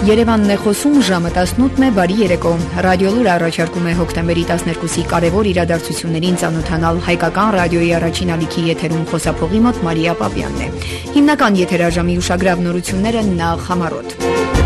Երևանն է խոսում, ժամը 18-ն է, բարի երեկո։ Ռադիոլուրը առաջարկում է հոկտեմբերի 12-ի կարևոր իրադարձություններին ծանոթանալ հայկական ռադիոյի առաջին ալիքի եթերում խոսափողի մոտ Մարիա Պապյանն է։ Հիմնական եթերաժամի ուշագրավ նորությունները նախ համառոտ։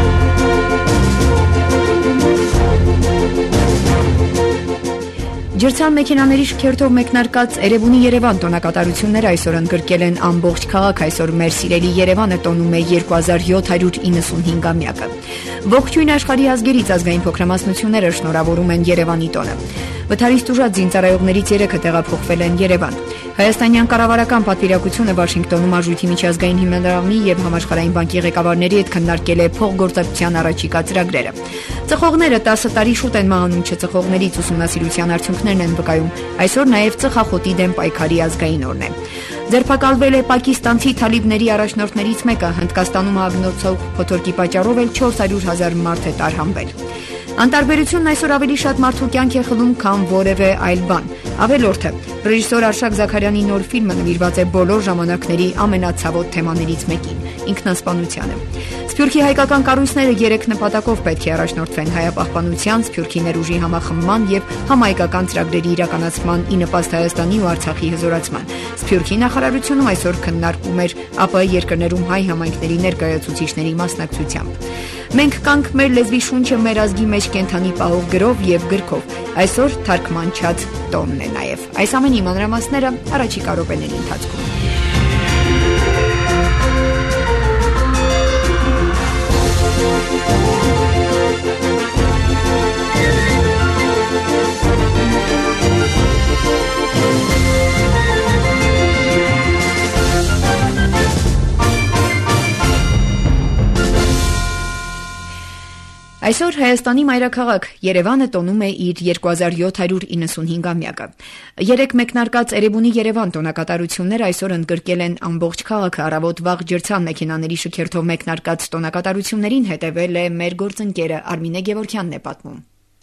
Ջրցան մեքենաների շքերթով մեկնարկած Էրեբունի Երևան տոնակատարությունները այսօր ընդգրկել են ամբողջ քաղաք, այսօր մեր սիրելի Երևանը տոնում է 2795-ամյակը։ Ողջույն աշխարհի ազգերից ազգային փոքրամասնությունները շնորհավորում են Երևանի տոնը։ Վթարիստ ուժած զինծառայողներից 3-ը տեղափոխվել են Երևան։ Հայաստանյան կառավարական պատվիրակությունը Վաշինգտոնում Արժույթի միջազգային հիմնադրամի եւ Համաշխարհային բանկի ղեկավարների հետ քննարկել է փոխգործակցության առաջիկա ծրագրերը։ Ծխողները 10 տարի շուտ են մահանում չծխողներից ուսումնասիրության արդյունքներն են վկայում։ Այսօր նաեւ ծխախոտի դեմ պայքարի ազգային օրն է։ Ձերբակալվել է պակիստանցի թալիբների առաջնորդներից մեկը, Հնդկաստանում ագնոցող փոթորկի պատճառով էլ 400,000 մարդ է տարհանվել։ Անտարբերությունն այսօր ավելի շատ մարդու կյանք է խլում, քան որևէ այլ բան։ Ավելորդը, ռեժիսոր Արշակ Զաքարյանի նոր ֆիլմը նվիրված է բոլոր ժամանակների ամենացավոտ թեմաներից մեկին՝ ինքնասպանությանը։ Սփյուռքի հայկական կառույցները 3 նպատակով պետք է առաջնորդվեն՝ հայապահպանության, Սփյուռքի ներուժի համախմբման եւ համահայկական ծրագրերի իրականացման ի նպաստ Հայաստանի ու Արցախի հզորացման։ Սփյուռքի նախարարությունում այսօր քննարկվում էր ԱՊՀ երկրներում հայ համայնքների ներկայացուցիչների մասնակցությամբ։ Մենք կանք մեր լեզվի շունչը մեր ազգի մեջ կենթանի պահող գրով եւ գրքով։ Այսօր թարգմանչած տոնն է նաեւ։ Այս ամենի մանրամասները առաջիկա րոպեների ընթացքում։ Այսօր Հայաստանի մայրաքաղաք Երևանը տոնում է իր 2795-ամյակը։ 3 մեկնարկած Էրեբունի Երևան տոնակատարությունները այսօր ընդգրկել են ամբողջ քաղաքը։ Առավոտ վաղ ջրցան մեքենաների շքերթով մեկնարկած տոնակատարություններին հետևել է մեր գործընկերը Արմինե Գևորգյանն է պատմում։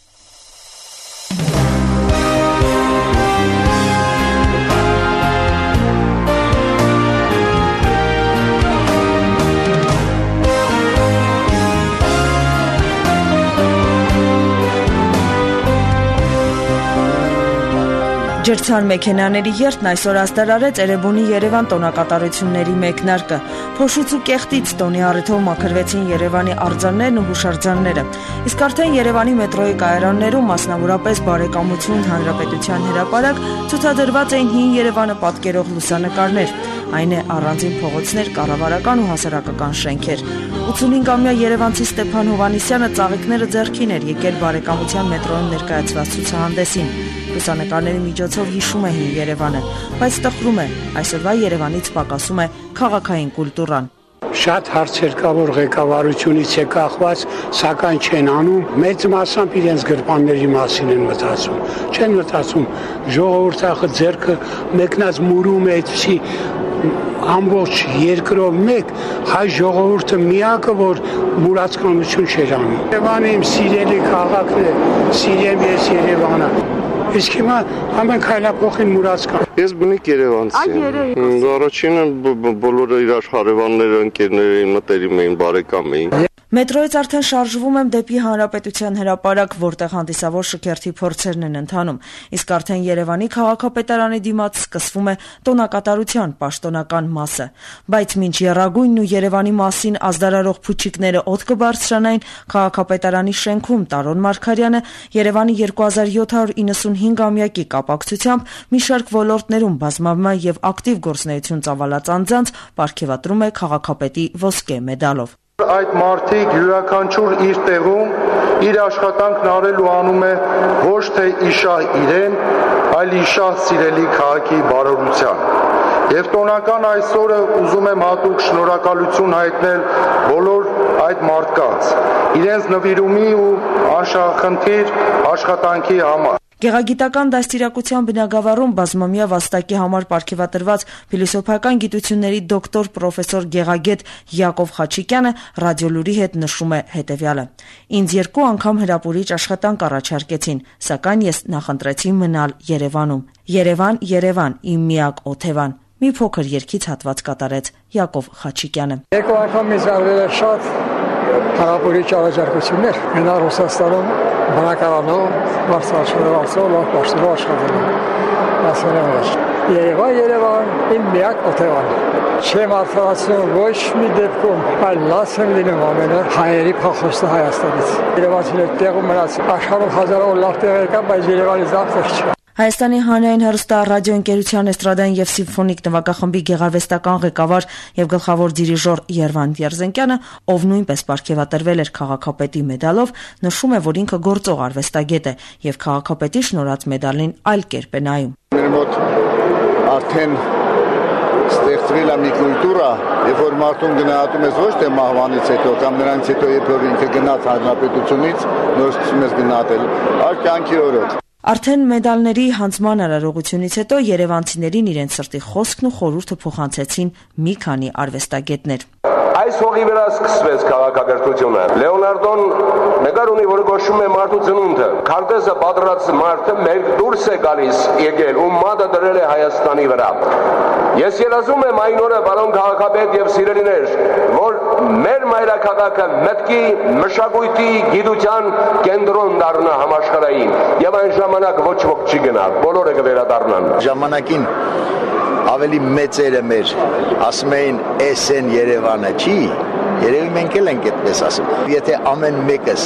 Ջրցան մեքենաների երթն այսօր աստարարեց Էրեբունի Երևան տոնակատարությունների մեկնարկը։ Փոշուց ու կեղտից տոնի առիթով մաքրվեցին Երևանի արձաններն ու հուշարձանները։ Իսկ արդեն Երևանի մետրոյի կայարաններում, մասնավորապես Բարեկամություն Հանրապետության հրապարակ, ցուցադրված էին հին Երևանը պատկերող լուսանկարներ։ Այն է առանձին փողոցներ, կառավարական ու հասարակական շենքեր։ 85-ամյա երևանցի Ստեփան Հովհաննիսյանը ծաղիկները ձեռքին էր եկել Բարեկամության մետրոյում ներկայացված ցուցահանդեսին։ Լուսանկարների միջոցով հիշում է հին Երևանը, բայց տխրում է, այսօրվա Երևանից պակասում է քաղաքային կուլտուրան։ Շատ հարցեր կա, որ ղեկավարությունից է կախված, սակայն չեն անում, մեծ մասամբ իրենց գրպանների մասին են մտածում, չեն մտածում ժողովրդախը ձեռքը մեկնած մուրում է, այդպիսի ամբողջ երկրով մեկ հայ ժողովուրդը միակը, որ մուրացկանություն չէր անում։ Երևանը իմ սիրելի քաղաքն է, սիրեմ ես Երևանը։ Իսկ հիմա ամեն քայլափոխին մուրացկան։ Ես բնիկ երևանցի եմ։ Առաջինը բոլորը իրար հարևանները, ընկերները մտերիմ էին, բարեկամ էին։ Մետրոյից արդեն շարժվում եմ դեպի Հանրապետության հրապարակ, որտեղ հանդիսավոր շքերթի փորձերն են ընթանում։ Իսկ արդեն Երևանի քաղաքապետարանի դիմաց սկսվում է տոնակատարության պաշտոնական մասը։ Բայց մինչ եռագույնն ու Երևանի մասին ազդարարող փուչիկները օդ կբարձրանային, քաղաքապետարանի շենքում Տարոն Մարգարյանը Երևանի 2795-ամյակի կապակցությամբ մի շարք ոլորտներում բազմամյա եւ ակտիվ գործունեություն ծավալած անձանց պարգեւատրում է քաղաքապետի ոսկե մեդալով։ Այդ մարդիկ յուրաքանչյուր իր տեղում իր աշխատանքն արելու անում է ոչ թե իշահ իրեն, այլ իշահ սիրելի քաղաքի բարօրության։ Եվ տոնական այսօրը ուզում եմ հատուկ շնորհակալություն հայտնել բոլոր այդ մարդկանց, իրենց նվիրումի ու անշահախնդիր աշխատանքի համար։ Գեղագիտական դաստիարակության բնագավառում բազմամյա վաստակի համար պարգևատրված փիլիսոփայական գիտությունների դոկտոր պրոֆեսոր գեղագետ Յակով Խաչիկյանը ռադիոլուրի հետ նշում է հետևյալը. Ինձ 2 անգամ հրապուրիչ աշխատանք առաջարկեցին, սակայն ես նախընտրեցի մնալ Երևանում։ Երևան, Երևան, իմ միակ օթևան։ Մի փոքր երգից հատված կատարեց Յակով Խաչիկյանը։ 2 անգամ ինձ ավելի շատ հարաբերիչ առաջարկություններ գնալ Ռուսաստանում բնակարանով բարձրացնելով լավ պաշտոնով աշխատել։ Երևան իմ միակ օթևան։ Չեմ արդարացնում ոչ մի դեպքում, այլ լաց եմ լինում ամենը հայերի փախուստը Հայաստանից։ Երևանցիներ տեղում մնաց, աշխարհում հազարավոր լավ տեղեր կան, բայց Երևանի զարթեր չէ։ Հայաստանի հանրային հեռուստառադիոընկերության էստրադային եւ սիմֆոնիկ նվագախմբի գեղարվեստական ղեկավար եւ գլխավոր դիրիժոր Երվան Երզենկյանը, ով նույնպես պարգևատրվել էր քաղաքապետի մեդալով, նշում է, որ ինքը գործող արվեստագետ է եւ քաղաքապետի շնորհած մեդալին այլ կերպ է նայում։ Մեր մոտ արդեն ստեղծվել է մի կուլտուրա, երբ որ մարդուն գնահատում ես ոչ թե մահվանից հետո կամ նրանից հետո, երբ որ ինքը գնաց հանրապետությունից, նոր սկսում ես գնահատել, այլ կյանքի օրոք։ Արդեն մեդալների հանձնման արարողությունից հետո երևանցիներին իրենց սրտի խոսքն ու խորհուրդը փոխանցեցին մի քանի արվեստագետներ։ Այս հողի վրա սկսվեց քաղաքակրթությունը։ Լեոնարդոն նկար ունի, որը կոչվում է մարդու ծնունդը։ Քարտեզը պատրած մարդը մեր դուրս է գալիս եկել ու մատը դրել է Հայաստանի վրա։ Ես երազում եմ այն օրը, պարոն քաղաքապետ եւ սիրելիներ, որ մեր մայրաքաղաքը մտքի, մշակույթի, գիտության կենտրոն դառնա համաշխարհային եւ այն ժամանակ ոչ ոք չի գնա, բոլորը կվերադառնան։ Ժամանակին ավելի մեծերը մեր ասում էին «Էսեն Երևանը չի», երևի մենք էլ ենք այդպես ասում։ Եթե ամեն մեկս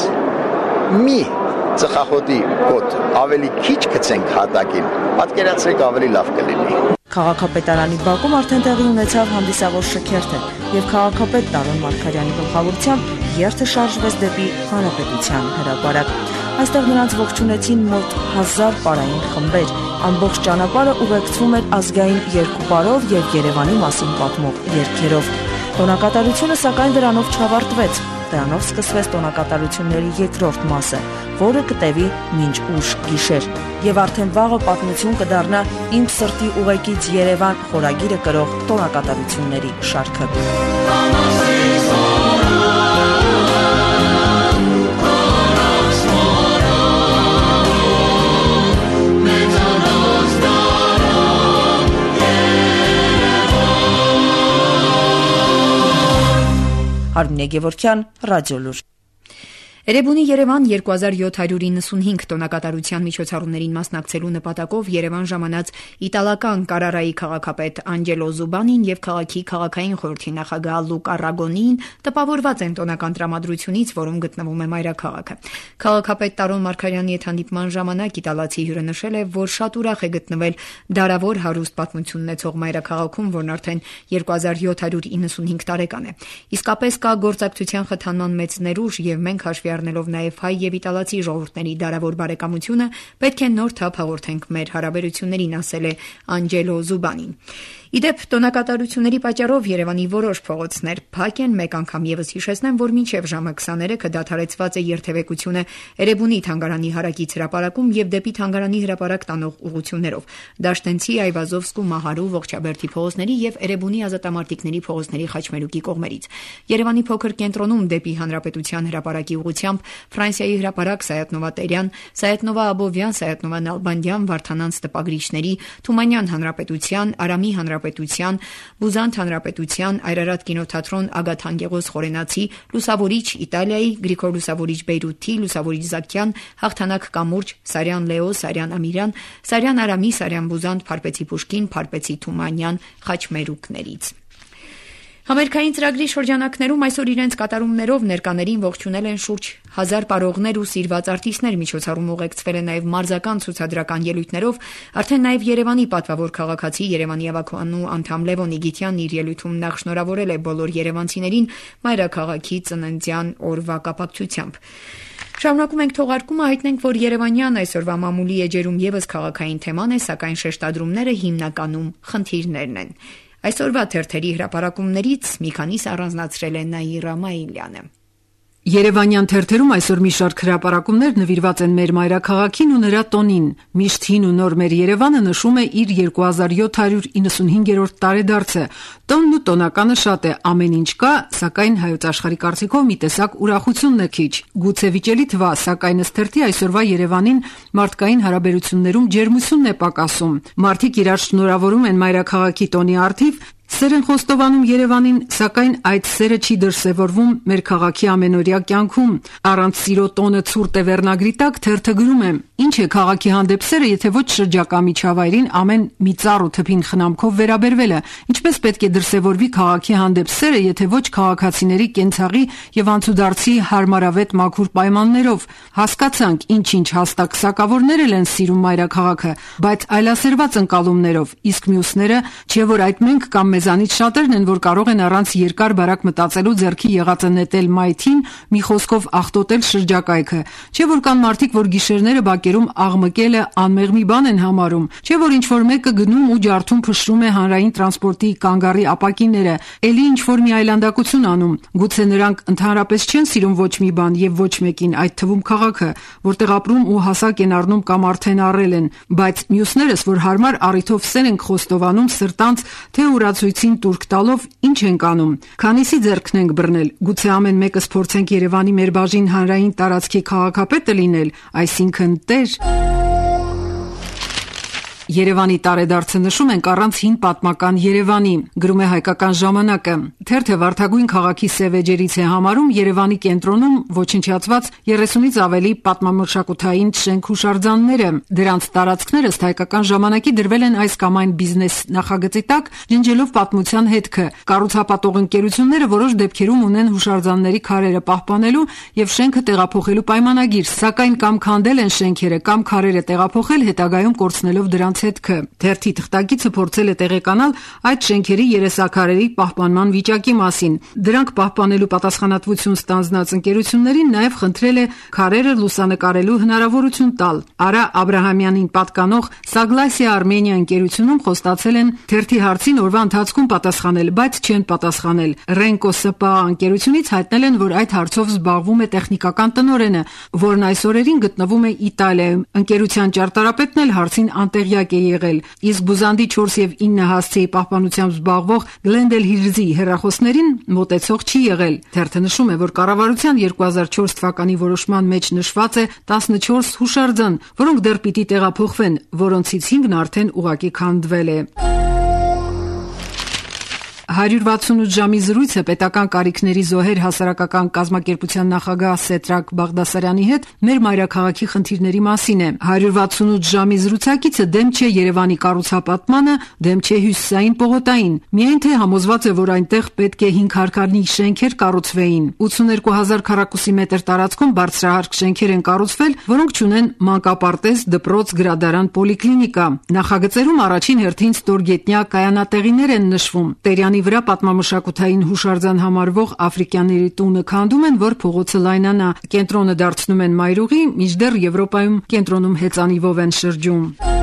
մի ծխախոտի կոտ ավելի քիչ գցենք հատակին, պատկերացրեք ավելի լավ կլինի։ Քաղաքապետարանի բակում արդեն տեղի ունեցավ հանդիսավոր շքերթը եւ քաղաքապետ Տարոն Մարգարյանի գլխավորությամբ երթը շարժվեց դեպի Հանրապետության հրապարակ։ Այստեղ նրանց ողջունեցին մոտ 1000 պարային խմբեր։ Ամբողջ ճանապարհը ուղեկցվում էր ազգային երկու եւ Երևանի մասին պատմող երգերով։ Տոնակատարությունը սակայն դրանով չավարտվեց։ Դրանով սկսվեց տոնակատարությունների երկրորդ մասը, որը կտևի մինչ ուշ գիշեր։ Եվ արդեն վաղը պատմություն կդառնա «Իմ սրտի ուղեկից Երևան» խորագիրը կրող տոնակատարությունների շարքը։ Արմինե Գևորգյան, Ռադիոլուր։ Էրեբունի Երևան 2795 տոնակատարության միջոցառումներին մասնակցելու նպատակով Երևան ժամանած իտալական Կարարայի քաղաքապետ Անջելո Զուբանին եւ քաղաքի քաղաքային խորհրդի նախագահ Լուկա Ռագոնին տպավորված են տոնական տրամադրությունից, որում գտնվում է մայրաքաղաքը։ Քաղաքապետ Տարոն Մարգարյանի հետ հանդիպման ժամանակ իտալացի հյուրը նշել է, որ շատ ուրախ է գտնվել դարավոր հարուստ պատմություն ունեցող մայրաքաղաքում, որն արդեն 2795 տարեկան է։ Իսկապես կա գործակցության խթանման մեծ ներուժ եւ մենք հաշվի առնելով նաև հայ եւ իտալացի ժողովուրդների դարավոր բարեկամությունը, պետք է նոր թափ հաղորդենք մեր հարաբերություններին, ասել է Անջելո Զուբանին։ Իդեպ տոնակատարությունների պատճառով Երևանի որոշ փողոցներ փակ են, մեկ անգամ եւս հիշեցնեմ, որ մինչև ժամը 23-ը դադարեցված է երթևեկությունը Էրեբունի թանգարանի հարակից հրապարակում եւ դեպի թանգարանի հրապարակ տանող ուղղություններով։ Դաշտենցի, Այվազովսկու, Մահարու, Ողջաբերդի փողոցների եւ Էրեբունի ազատամարտիկների փողոցների խաչմերուկի կողմերից։ Երևանի փոքր կենտրոնում դեպի Հանրապետության հրապարակի ուղղությամբ Ֆրանսիայի հրապարակ Սայաթնովա Տերյան, Սայաթնովա Աբովյան, Սայաթնովա Նալբանդյան, Վարդանանց տպագրիչների, Թումանյան հանրապետության, Արամի հանրապետության, Բուզանդ հանրապետության, Այրարատ կինոթատրոն Ագաթան Գեղոս Խորենացի, Լուսավորիչ Իտալիայի, Գրիգոր Լուսավորիչ Բեյրութի, Լուսավորիչ Զաքյան, Հաղթանակ Կամուրջ, Սարյան Լեո, Սարյան Ամիրյան, Սարյան Արամի, Սարյան Բուզանդ, Փարպեցի Պուշկին, Փարպեցի Թումանյան խաչմերուկներից։ Համերգային ծրագրի շրջանակներում այսօր իրենց կատարումներով ներկաներին ողջունել են շուրջ 1000 պարողներ ու սիրված արտիստներ, միջոցառումը ուղեկցվել է նաև մարզական ցուցադրական ելույթներով, արդեն նաև Երևանի պատվավոր քաղաքացի Երևանի ավագանու անդամ Լևոն Իգիթյանն իր ելույթում նախ շնորհավորել է բոլոր երևանցիներին մայրաքաղաքի ծննդյան օրվա կապակցությամբ։ Շարունակում ենք թողարկումը, հայտնենք, որ Երևանյան այսօրվա մամուլի էջերում եւս քաղաքային թեման է, սակայն շեշտադրումները հիմնականում խնդիրներն են։ Այսօրվա թերթերի հրապարակումներից մի քանիս առանձնացրել է Նաիրա Մայիլյանը։ Երևանյան թերթերում այսօր մի շարք հրապարակումներ նվիրված են մեր մայրաքաղաքին ու նրա տոնին։ Միշտ հին ու նոր մեր Երևանը նշում է իր 2795-րդ տարեդարձը։ Տոնն ու տոնականը շատ է, ամեն ինչ կա, սակայն հայոց աշխարհի կարծիքով մի տեսակ ուրախությունն է քիչ։ Գուցե վիճելի թվա, սակայն ըստ թերթի այսօրվա Երևանին մարդկային հարաբերություններում ջերմությունն է պակասում։ Մարդիկ իրար շնորհավորում են մայրաքաղաքի տոնի առթիվ, Սեր են խոստովանում Երևանին, սակայն այդ սերը չի դրսևորվում մեր քաղաքի ամենօրյա կյանքում։ Առանց սիրո տոնը ցուրտ է վերնագրի տակ թերթը գրում է. Ինչ է քաղաքի հանդեպ սերը, եթե ոչ շրջակա միջավայրին ամեն մի ծառ ու թփին խնամքով վերաբերվելը։ Ինչպես պետք է դրսևորվի քաղաքի հանդեպ սերը, եթե ոչ քաղաքացիների կենցաղի եւ անցուդարձի հարմարավետ մաքուր պայմաններով։ Հասկացանք, ինչ-ինչ հաստակ սակավորներ են սիրում մայրաքաղաքը, բայց այլասերված ընկալումներով, իսկ մյուսները, չէ՞ որ այդ մենք կամ մեզանից շատերն են, որ կարող են առանց երկար բարակ մտածելու ձեռքի եղածը նետել մայթին, մի խոսքով աղտոտել շրջակայքը։ Չէ՞ որ կան մարդիկ, որ գիշերները բակերում աղմկելը անմեղ մի բան են համարում։ Չէ՞ որ ինչ-որ մեկը գնում ու ջարդում փշրում է հանրային տրանսպորտի կանգառի ապակիները, էլի ինչ-որ մի այլանդակություն անում։ Գուցե նրանք ընդհանրապես չեն սիրում ոչ մի բան եւ ոչ մեկին, այդ թվում քաղաքը, որտեղ ապրում ու հասակ են առնում կամ արդեն առել են, բայց մյուսներս, որ հարմար առիթով սեր ենք խոստովանում սրտանց, թե ուրացույցին տուրք տալով, ինչ ենք անում։ Քանիսի ձեռքն ենք բռնել, գուցե ամեն մեկս փորձենք Երևանի մեր բաժին հանրային տարածքի քաղաքապետը լինել, այսինքն տեր։ Երևանի տարեդարձը նշում ենք առանց հին պատմական Երևանի, գրում է Հայկական ժամանակը։ Թերթը վարդագույն քաղաքի սևեջերից է համարում Երևանի կենտրոնում ոչնչացված 30-ից ավելի պատմամշակութային շենք-հուշարձանները։ Դրանց տարածքները ըստ Հայկական ժամանակի դրվել են այս կամ այն բիզնես նախագծի տակ, ջնջելով պատմության հետքը։ Կառուցապատող ընկերությունները որոշ դեպքերում ունեն հուշարձանների քարերը պահպանելու եւ շենքը տեղափոխելու պայմանագիր, սակայն կամ քանդել են շենքերը, կամ քարերը տեղափոխել, հետագայում կորցնելով դրանց հետքը։ Թերթի թղթակիցը փորձել է տեղեկանալ այդ շենքերի երեսաքարերի պահպանման վիճակի մասին։ Դրանք պահպանելու պատասխանատվություն ստանձնած ընկերություններին նաև խնդրել է քարերը լուսանկարելու հնարավորություն տալ։ Արա Աբրահամյանին պատկանող Սագլասիա Արմենիա ընկերությունում խոստացել են թերթի հարցին օրվա ընթացքում պատասխանել, բայց չեն պատասխանել։ Ռենկո ՍՊԱ ընկերությունից հայտնել են, որ այդ հարցով զբաղվում է տեխնիկական տնօրենը, որն այս օրերին գտնվում է Իտալիայում։ Ընկերության ճարտարապետն էլ հարցին անտեղյակ է եղել, իսկ Բուզանդի 4 եւ 9 հասցեի պահպանությամբ զբաղվող Գլենդել Հիլզի հեռախոսներին մոտեցող չի եղել։ Թերթը նշում է, որ կառավարության 2004 թվականի որոշման մեջ նշված է 14 հուշարձան, որոնք դեռ պիտի տեղափոխվեն, որոնցից 5-ն արդեն ուղղակի քանդվել է։ 168 ժամի զրույցը պետական կարիքների զոհեր հասարակական կազմակերպության նախագահ Սեդրակ Բաղդասարյանի հետ մեր մայրաքաղաքի խնդիրների մասին է։ 168 ժամի զրուցակիցը դեմ չէ Երևանի կառուցապատմանը, դեմ չէ հյուսիսային պողոտային, միայն թե համոզված է, որ այնտեղ պետք է 5 հարկանի շենքեր կառուցվեին։ 82000 քառակուսի մետր տարածքում բարձրահարկ շենքեր են կառուցվել, որոնք չունեն մանկապարտեզ, դպրոց, գրադարան, պոլիկլինիկա։ Նախագծերում առաջին հերթին ստորգետնյա կայանատեղիներ են նշվում։ Տերյանի վրա պատմամշակութային հուշարձան համարվող Աֆրիկյանների տունը քանդում են, որ փողոցը լայնանա։ Կենտրոնը դարձնում են մայրուղի, մինչդեռ Եվրոպայում կենտրոնում հեծանիվով են շրջում։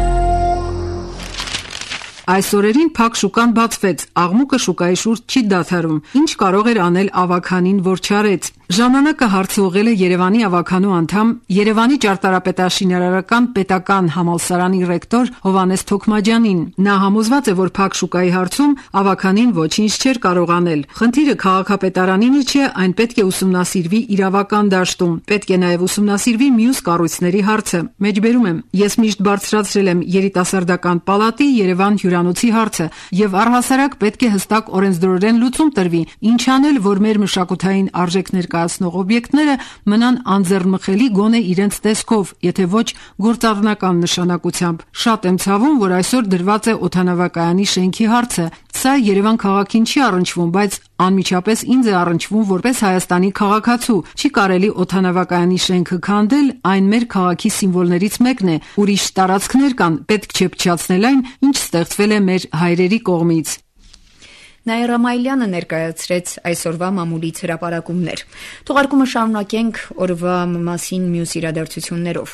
Այս օրերին փակ շուկան բացվեց, աղմուկը շուկայի շուրջ չի դադարում։ Ինչ կարող էր անել ավագանին, որ չարեց։ Ժամանակը հարցը ուղղել է Երևանի ավագանու անդամ, Երևանի ճարտարապետաշինարարական պետական համալսարանի ռեկտոր Հովհաննես Թոքմաջյանին։ Նա համոզված է, որ փակ շուկայի հարցում ավագանին ոչինչ չէր կարող անել։ Խնդիրը քաղաքապետարանինը չէ, այն պետք է ուսումնասիրվի իրավական դաշտում։ Պետք է նաև ուսումնասիրվի մյուս կառույցների հարցը։ Մեջբերում եմ, ես միշտ բարձրացրել եմ երիտասարդական պալատի Երևան հյուրանոցի հարցը եւ առհասարակ պետք է հստակ օրենսդրորեն լուծում տրվի։ Ինչ անել, որ մեր մշակութային արժեքներ կայացնող օբյեկտները մնան անձեռնմխելի գոնե իրենց տեսքով, եթե ոչ գործառնական նշանակությամբ։ Շատ եմ ցավում, որ այսօր դրված է օդանավակայանի շենքի հարցը։ Սա Երևան քաղաքին չի առնչվում, բայց անմիջապես ինձ է առնչվում որպես Հայաստանի քաղաքացու։ Չի կարելի օդանավակայանի շենքը քանդել, այն մեր քաղաքի սիմվոլներից մեկն է։ Ուրիշ տարածքներ կան, պետք չէ փչացնել այն, ինչ ստեղծվել է մեր հայրերի կողմից։ Նաիրա Մայլյանը ներկայացրեց այսօրվա մամուլից հրապարակումներ։ Թողարկումը շարունակենք օրվա մասին մյուս իրադարձություններով։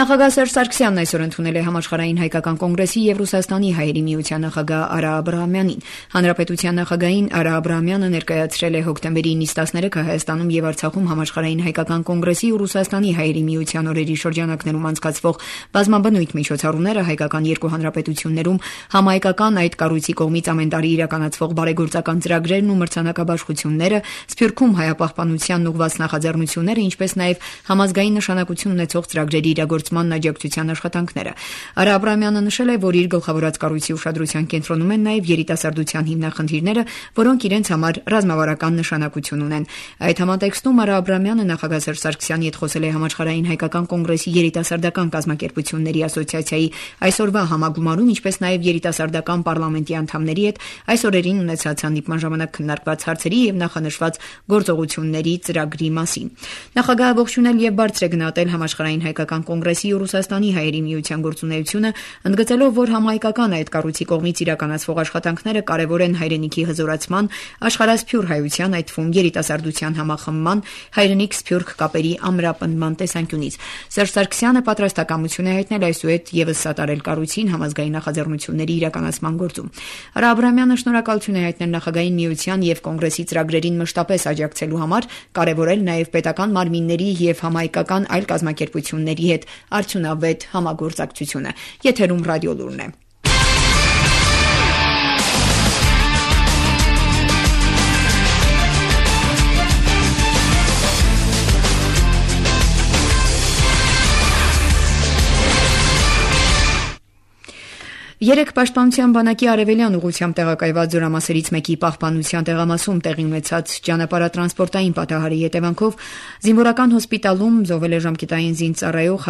Նախագահ Սերժ Սարգսյանն այսօր ընդունել է Համաշխարհային հայկական կոնգրեսի եւ Ռուսաստանի հայերի միության նախագահ Արա Աբրահամյանին։ Հանրապետության նախագահին Արա Աբրահամյանը ներկայացրել է հոկտեմբերի 9-13-ը Հայաստանում եւ Արցախում Համաշխարհային հայկական կոնգրեսի ու Ռուսաստանի հայերի միության օրերի շրջանակներում անցկացվող բազմաբնույթ միջոցառումները հայկական երկու հանրապետություններում համահայկական այդ կառույցի կողմից ամեն տարի իրականացվող բարեգործական ծրագրերն ու մրցանակաբաշխությունները, Սփյուռքում հայապահպանությանն ուղղված նախաձեռնությունները, ինչպես նաեւ համազգային նշանակություն ունեցող ծրագրերի իրագործման աջակցության աշխատանքները։ Արա Աբրահամյանը նշել է, որ իր գլխավորած կառույցի ուշադրության կենտրոնում են նաեւ երիտասարդության հիմնախնդիրները, որոնք իրենց համար ռազմավարական նշանակություն ունեն։ Այդ համատեքստում Արա Աբրահամյանը նախագահ Սերժ Սարգսյանի հետ խոսել է Համաշխարհային հայկական կոնգրեսի երիտասարդական կազմակերպությունների ասոցիացիայի այսօրվա համագումարում, ինչպես նաեւ երիտասարդական պարլամենտի անդամների հետ այս օրերին ունեցած հանդիպման ժամանակ քննարկված հարցերի եւ նախանշված գործողությունների ծրագրի մասին։ Նախագահը ողջունել եւ բարձր է գնահատել Համաշխարհային հայկական կոնգրեսի ու Ռուսաստանի հայերի միության գործունեությունը, ընդգծելով, որ համահայկական այդ կառույցի կողմից իրականացվող աշխատանքները կարևոր են հայրենիքի հզորացման, աշխարհասփյուռ հայության, այդ թվում երիտասարդության համախմբման, հայրենիք-սփյուռք կապերի ամրապնդման տեսանկյունից։ Սերժ Սարգսյանը պատրաստակամություն է հայտնել այսուհետ եւս սատարել կառույցին համազգային նախաձեռնությունների իրականացման գործում։ Արա Աբրահամյանը շնորհակալություն է հայտնել նախագահային միության եւ կոնգրեսի ծրագրերին մշտապես աջակցելու համար, կարևորել նաեւ պետական մարմինների եւ համահայկական այլ կազմակերպությունների հետ արդյունավետ համագործակցությունը։ Եթերում ռադիո լուրն է։ Երեք պաշտպանության բանակի արևելյան ուղղությամբ տեղակայված զորամասերից մեկի պահպանության տեղամասում տեղի ունեցած ճանապարհատրանսպորտային պատահարի հետևանքով զինվորական հոսպիտալում զոհվել է ժամկետային զինծառայող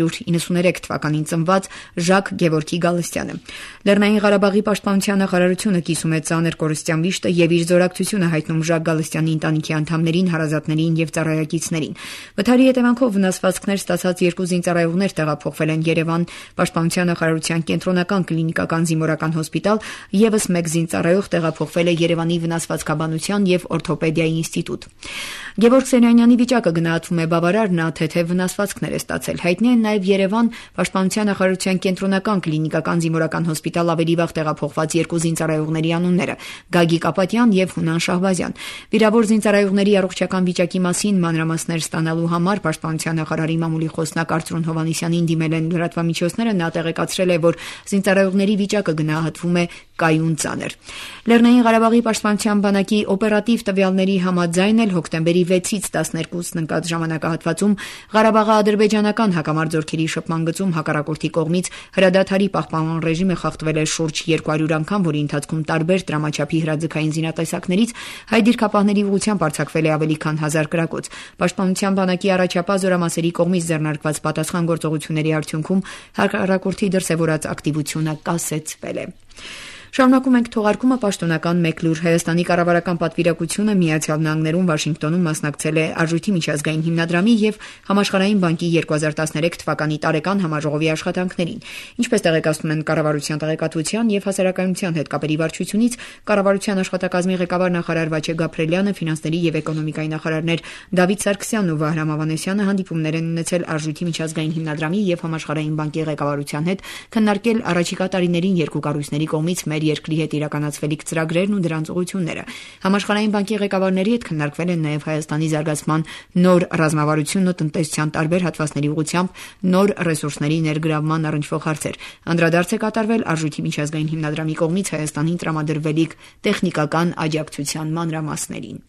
1993 թվականին ծնված Ժակ Գևորգի Գալստյանը։ Լեռնային Ղարաբաղի պաշտպանության նախարարությունը կիսում է ծանր կորստյան վիշտը եւ իր զորակցությունը հայտնում Ժակ Գալստյանի ընտանիքի անդամներին, հարազատներին եւ ծառայակիցներին։ Վթարի հետևանքով վնասվածքներ ստացած երկու զինծառայողներ տեղափոխվել են Երևան։ Պաշտպանության նախարարության կենտրոնական կլինիկական զինվորական հոսպիտալ եւս մեկ զինծառայող տեղափոխվել է Երևանի վնասվածքաբանության եւ օրթոպեդիայի ինստիտուտ։ Գևորգ Սենյանյանի վիճակը գնահատվում է բավարար, նա թեթև վնասվածքներ է ստացել։ Հայտնի են նաեւ Երևան պաշտպանության նախարարության կենտրոնական կլինիկական զինվորական հոսպիտալ ավելի վաղ տեղափոխված երկու զինծառայողների անունները՝ Գագիկ Ապատյան եւ Հունան Շահբազյան։ Վիրավոր զինծառայողների առողջական վիճակի մասին մանրամասներ ստանալու համար պաշտպանության նախարարի մամուլի խոսնակ Արծրուն Հովհաննիսյանին դիմել են լրատվամիջոցները, նա տեղեկացրել է, որ զինծառայողների վիճակը գնահատվում է կայուն ծանր։ Լեռնային Ղարաբաղի պաշտպանության բանակի օպերատիվ տվյալների համաձայն էլ հոկտեմբերի 6-ից 12-ն ընկած ժամանակահատվածում Ղարաբաղա-ադրբեջանական հակամարտությունների շփման գծում հակառակորդի կողմից հրադադարի պահպանման ռեժիմը խախտվել է շուրջ 200 անգամ, որի ընթացքում տարբեր դրամաչափի հրաձգային զինատեսակներից հայ դիրքապահների ուղղությամբ արձակվել է ավելի քան 1000 կրակոց։ Պաշտպանության բանակի առաջապահ զորամասերի կողմից ձեռնարկված պատասխան գործողությունների արդյունքում հակառակորդի դրսևորած ակտիվությունը կասեցվել է։ Շարունակում ենք թողարկումը պաշտոնական մեկ լուր։ Հայաստանի կառավարական պատվիրակությունը Միացյալ Նահանգներում Վաշինգտոնում մասնակցել է Արժույթի միջազգային հիմնադրամի եւ Համաշխարհային բանկի 2013 թվականի տարեկան համաժողովի աշխատանքներին։ Ինչպես տեղեկացնում են կառավարության տեղեկատվության եւ հասարակայնության հետ կապերի վարչությունից, կառավարության աշխատակազմի ղեկավար նախարար Վաչե Գաբրելյանը, ֆինանսների եւ էկոնոմիկայի նախարարներ Դավիթ Սարգսյանն ու Վահրամ Ավանեսյանը հանդիպումներ են ունեցել Արժույթի միջազգային հիմնադրամի եւ Համաշխարհային բանկի ղեկավարության հետ, քննարկել առաջիկա տարիներին երկու կառույցների կողմից երկրի հետ իրականացվելիք ծրագրերն ու դրանց ուղղությունները։ Համաշխարհային բանկի ղեկավարների հետ քննարկվել են նաև Հայաստանի զարգացման նոր ռազմավարությունն ու տնտեսության տարբեր հատվածների ուղղությամբ նոր ռեսուրսների ներգրավման առնչվող հարցեր։ Անդրադարձ է կատարվել Արժույթի միջազգային հիմնադրամի կողմից Հայաստանին տրամադրվելիք տեխնիկական աջակցության մանրամասներին։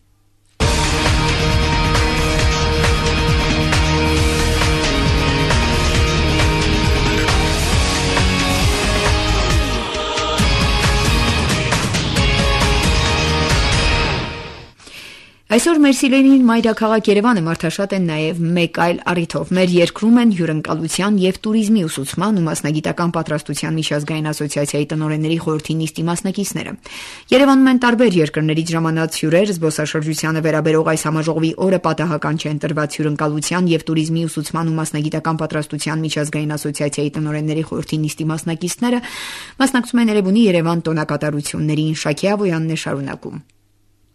Այսօր մեր սիրելին մայրաքաղաք Երևանը մարդաշատ են նաև մեկ այլ առիթով։ Մեր երկրում են հյուրընկալության եւ տուրիզմի ուսուցման ու մասնագիտական պատրաստության միջազգային ասոցիացիայի տնօրենների խորհրդի նիստի մասնակիցները։ Երևանում են տարբեր երկրներից ժամանած հյուրեր, զբոսաշրջությանը վերաբերող այս համաժողովի օրը պատահական չեն տրված հյուրընկալության եւ տուրիզմի ուսուցման ու մասնագիտական պատրաստության միջազգային ասոցիացիայի տնօրենների խորհրդի նիստի մասնակիցները մասնակցում են Երևանի Երևան տոնակատարություններին։ Շաքե Ավոյանն է շարունակում։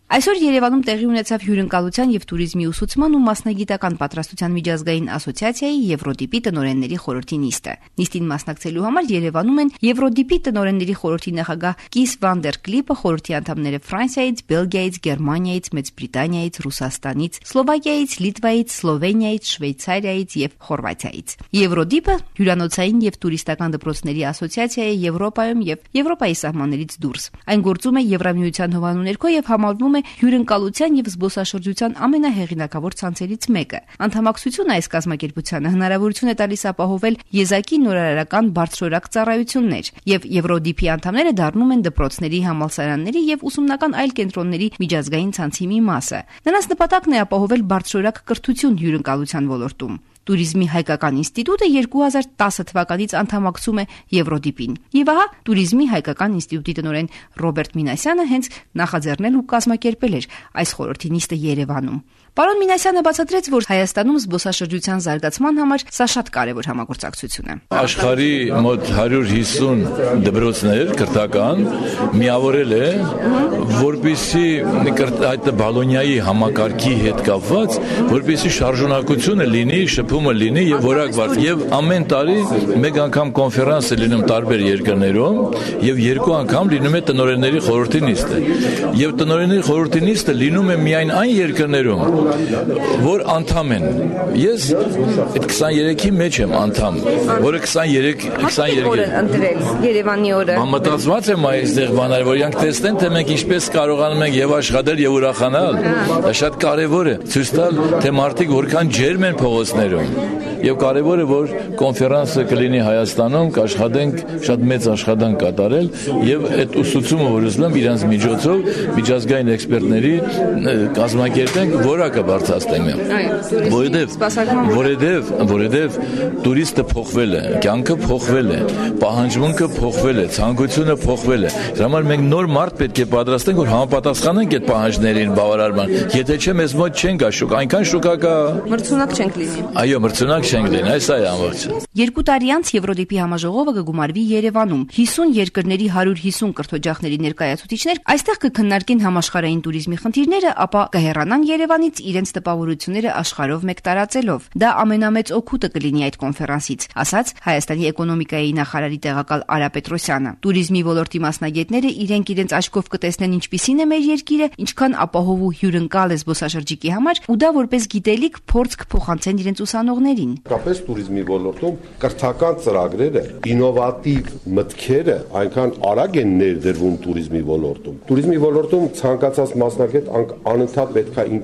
Այսօր Երևանում տեղի ունեցավ հյուրընկալության եւ туриզմի ուսուցման ու մասնագիտական պատրաստության միջազգային ասոցիացիայի Եվրոդիպի տնօրենների խորհրդի նիստը։ Նիստին մասնակցելու համար Երևանում են Եվրոդիպի տնօրենների խորհրդի նախագահ Կիս վան դեր Կլիպը, խորհրդի անդամները Ֆրանսիայից, Բելգիայից, Գերմանիայից, Մեծ Բրիտանիայից, Ռուսաստանից, Սլովակիայից, Լիտվայից, Սլովենիայից, Շվեյցարիայից եւ Խորվաթիայից։ Եվրոդիպը հյուրանոցային եւ տուրիստական դպրոցների ասոցիացիա է Եվրոպայում եւ Եվրոպայի սահմաններից դուրս։ Այն գործում է Եվրամիության հովանու ներքո եւ համարվում է հյուրընկալության եւ զբոսաշրջության ամենահեղինակավոր ցանցերից մեկը։ Անդամակցությունը այս կազմակերպությանը հնարավորություն է տալիս ապահովել եզակի նորարարական բարձրորակ ծառայություններ եւ Եվրոդիպի անդամները դառնում են դպրոցների, համալսարանների եւ ուսումնական այլ կենտրոնների միջազգային ցանցի մի մասը։ Նրանց նպատակն է ապահովել բարձրորակ կրթություն հյուրընկալության ոլորտում։ Туриզմի հայկական ինստիտուտը 2010 թվականից անդամակցում է Եվրոդիպին։ Եվ ահա Туриզմի հայկական ինստիտուտի տնօրեն Ռոբերտ Մինասյանը հենց նախաձեռնել ու կազմակերպել էր այս խորհրդի նիստը Երևանում։ Պարոն Մինասյանը բացատրեց, որ Հայաստանում զբոսաշրջության զարգացման համար սա շատ կարևոր համագործակցություն է։ Աշխարհի մոտ 150 դպրոցներ կրթական միավորել է, որպեսզի այդ Բոլոնիայի համակարգի հետ կապված, որպեսզի շարժունակությունը լինի, շփումը լինի եւ որակված։ Եվ ամեն տարի մեկ անգամ կոնֆերանս է լինում տարբեր երկրներում եւ երկու անգամ լինում է տնօրենների խորհրդի նիստը։ Եվ տնօրենների խորհրդի նիստը լինում է միայն այն երկրներում, որ անդամ են։ Ես այդ 23-ի մեջ եմ անդամ, որը 23 օրը ընտրել Երևանի օրը։ Համատացված եմ այստեղ բաներ, որ իրանք տեսնեն, թե մենք ինչպես կարողանում ենք եւ աշխատել եւ ուրախանալ։ Դա շատ կարեւոր է, ցույց տալ, թե մարդիկ որքան ջերմ են փողոցներում։ Եվ կարևոր է, որ կոնֆերանսը կլինի Հայաստանում, կաշխատենք շատ մեծ աշխատանք կատարել եւ այդ ուսուցումը, որ ուզում եմ իրանց միջոցով միջազգային էքսպերտների կազմակերպենք, որակը բարձրացնենք։ Որովհետեւ տուրիստը փոխվել է, կյանքը փոխվել է, պահանջմունքը փոխվել է, ցանկությունը փոխվել է։ Դրա համար մենք նոր մարդ պետք է պատրաստենք, որ համապատասխանենք այդ պահանջներին բավարարման։ Եթե չէ, մեզ մոտ չեն գա շուկա, այնքան շուկա կա։ Մրցունակ չենք լինի։ Այո, մրցունակ չենք լինի, այս է ամբողջը։ 2 տարի անց Եվրոդիպի համաժողովը կգումարվի Երևանում։ 50 երկրների 150 կրթօջախների ներկայացուցիչներ այստեղ կքննարկեն համաշխարհային туриզմի խնդիրները, ապա կհեռանան Երևանից իրենց տպավորությունները աշխարհով մեկ տարածելով։ Դա ամենամեծ օգուտը կլինի այդ կոնֆերանսից, ասաց Հայաստանի էկոնոմիկայի նախարարի տեղակալ Արա Պետրոսյանը։ Туриզմի ոլորտի մասնագետները իրենց աչքով կտեսնեն ինչպիսին է մեր երկիրը, ինչքան ապահով ու հյուրընկալ է զբոսաշրջիկի համար, ու դա որպես գիտելիք փորձ կփոխանցեն իրենց ուսանողներին։ Կապես туриզմի ոլորտում կրթական ծրագրերը, ինովատիվ մտքերը այնքան արագ են ներդրվում туриզմի ոլորտում։ Туриզմի ոլորտում ցանկացած մասնագետ անընդհատ պետք է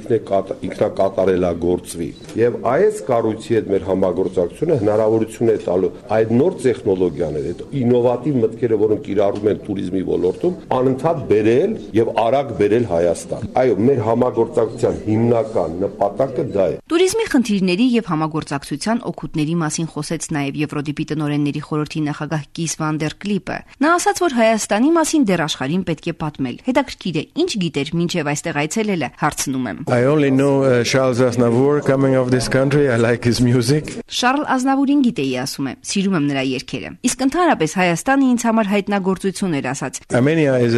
ինքնակատարելագործվի։ Եվ այս կառույցի հետ մեր համագործակցությունը հնարավորություն է տալու այդ նոր տեխնոլոգիաները, այդ ինովատիվ մտքերը, որոնք կիրառվում են туриզմի ոլորտում, անընդհատ բերել եւ արագ բերել Հայաստան։ Այո, մեր համագործակցության հիմնական նպատակը դա է։ Туриզմի խնդիրների եւ համագործակցության օգուտների մասին խոսեց նաեւ Եվրոդիպի տնօրենների խորհրդի նախագահ Կիս վան դեր Կլիպը։ Նա ասաց, որ Հայաստանի մասին դեռ աշխարհին պետք է պատմել։ Հետաքրքիր է, ինչ գիտեր մինչեւ այստեղ այցելելը, հարցնում եմ։ I only know Charles Aznavour coming of this country. I like his music. Շարլ Ազնավուրին գիտեի, ասում է, սիրում եմ նրա երգերը։ Իսկ ընդհանրապես Հայաստանը ինձ համար հայտնագործություն էր, ասաց։ Armenia is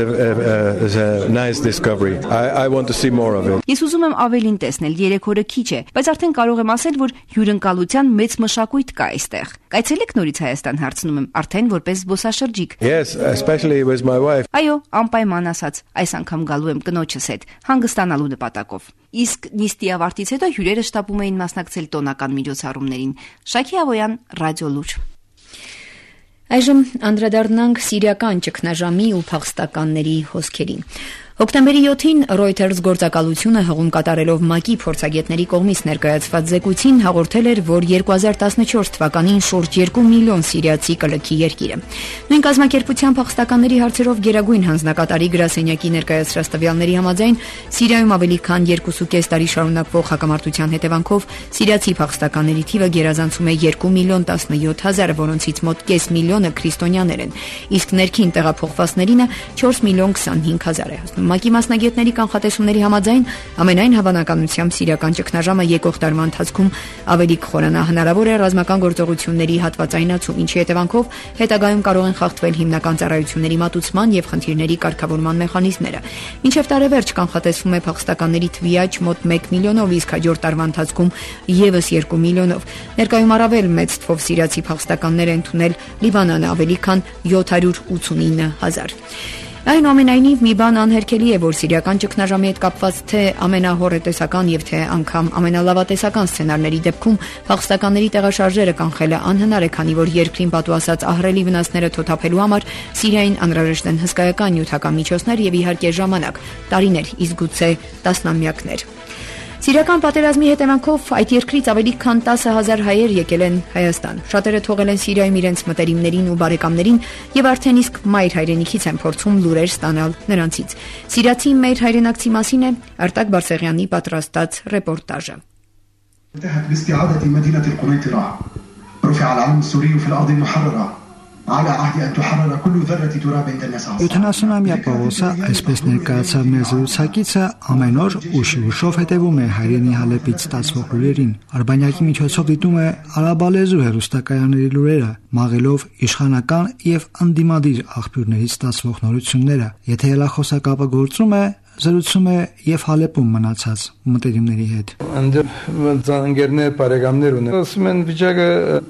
a nice discovery. I want to see more of it. Ես ուզում եմ ավելին տեսնել, 3 օրը քիչ է, բայց արդեն կարող եմ ասել, որ հյուրընկալության մեծ մշակույթ կա այստեղ։ Կայցելեք նորից Հայաստան, հարցնում եմ, արդեն որպես զբոսաշրջիկ։ Yes, especially with my wife. Այո, անպայման, ասաց, այս անգամ գալու եմ կնոջս հետ, հանգստանալու նպատակով։ Իսկ նիստի ավարտից հետո հյուրերը շտապում էին մասնակցել տոնական միջոցառումներին։ Շակի Ավոյան, Ռադիո Լուր։ Այժմ անդրադառնանք սիրիական ճգնաժամի ու փախստականների հոսքերին։ Հոկտեմբերի 7-ին Reuters գործակալությունը հղում կատարելով ՄԱԿ-ի փորձագետների կողմից ներկայացված զեկույցին հաղորդել էր, որ 2014 թվականին շուրջ 2 միլիոն սիրիացի կլքի երկիրը։ Նույն կազմակերպության փախստականների հարցերով գերագույն հանձնակատարի գրասենյակի ներկայացրած տվյալների համաձայն Սիրիայում ավելի քան 2.5 տարի շարունակվող հակամարտության հետևանքով սիրիացի փախստականների թիվը գերազանցում է 2 միլիոն 17 հազար, որոնցից մոտ կես միլիոնը քրիստոնյաներ են, իսկ ներքին տեղափոխվածներինը 4 միլիոն 25 հազար է հասնում։ ՄԱԿ-ի մասնագետների կանխատեսումների համաձայն ամենայն հավանականությամբ սիրիական ճգնաժամը եկող տարվա ընթացքում ավելի կխորանա, հնարավոր է ռազմական գործողությունների հատվածայնացում, ինչի հետևանքով հետագայում կարող են խախտվել հիմնական ծառայությունների մատուցման եւ խնդիրների կարգավորման մեխանիզմները։ Մինչև տարեվերջ կանխատեսվում է փախստականների թվի աճ մոտ 1 միլիոնով, իսկ հաջորդ տարվա ընթացքում եւս 2 միլիոնով։ Ներկայում առավել մեծ թվով սիրիացի փախստականներ են ընդունել Լիբանանը, ավելի քան 789,000։ Այնուամենայնիվ մի բան անհերքելի է, որ սիրիական ճգնաժամի հետ կապված թե ամենահոռետեսական եւ թե անգամ ամենալավատեսական սցենարների դեպքում փախստականների տեղաշարժերը կանխելը անհնար է, քանի որ երկրին պատուհասած ահռելի վնասները թոթափելու համար Սիրիային անհրաժեշտ են հսկայական նյութական միջոցներ եւ իհարկե ժամանակ, տարիներ, իսկ գուցե տասնամյակներ։ Սիրիական պատերազմի հետևանքով այդ երկրից ավելի քան 10,000 հայեր եկել են Հայաստան։ Շատերը թողել են Սիրիայում իրենց մտերիմներին ու բարեկամներին եւ արդեն իսկ մայր հայրենիքից են փորձում լուրեր ստանալ նրանցից։ Սիրիացի մեր հայրենակցի մասին է Արտակ Բարսեղյանի պատրաստած ռեպորտաժը։ Յոթանասունամյա Պողոսը այսպես ներկայացավ մեր զրուցակիցը ամեն օր ուշով հետևում է հայրենի Հալեպից ստացվող լուրերին։ Արբանյակի միջոցով դիտում է արաբալեզու հեռուստակայանների լուրերը, մաղելով իշխանական եւ անդիմադիր աղբյուրներից ստացվող նորությունները։ Եթե հեռախոսակապը գործում է, զրուցում է եւ Հալեպում մնացած մտերիմների հետ։ Այնտեղ ծանգերներ, բարեկամներ ունեն։ Ասում են վիճակը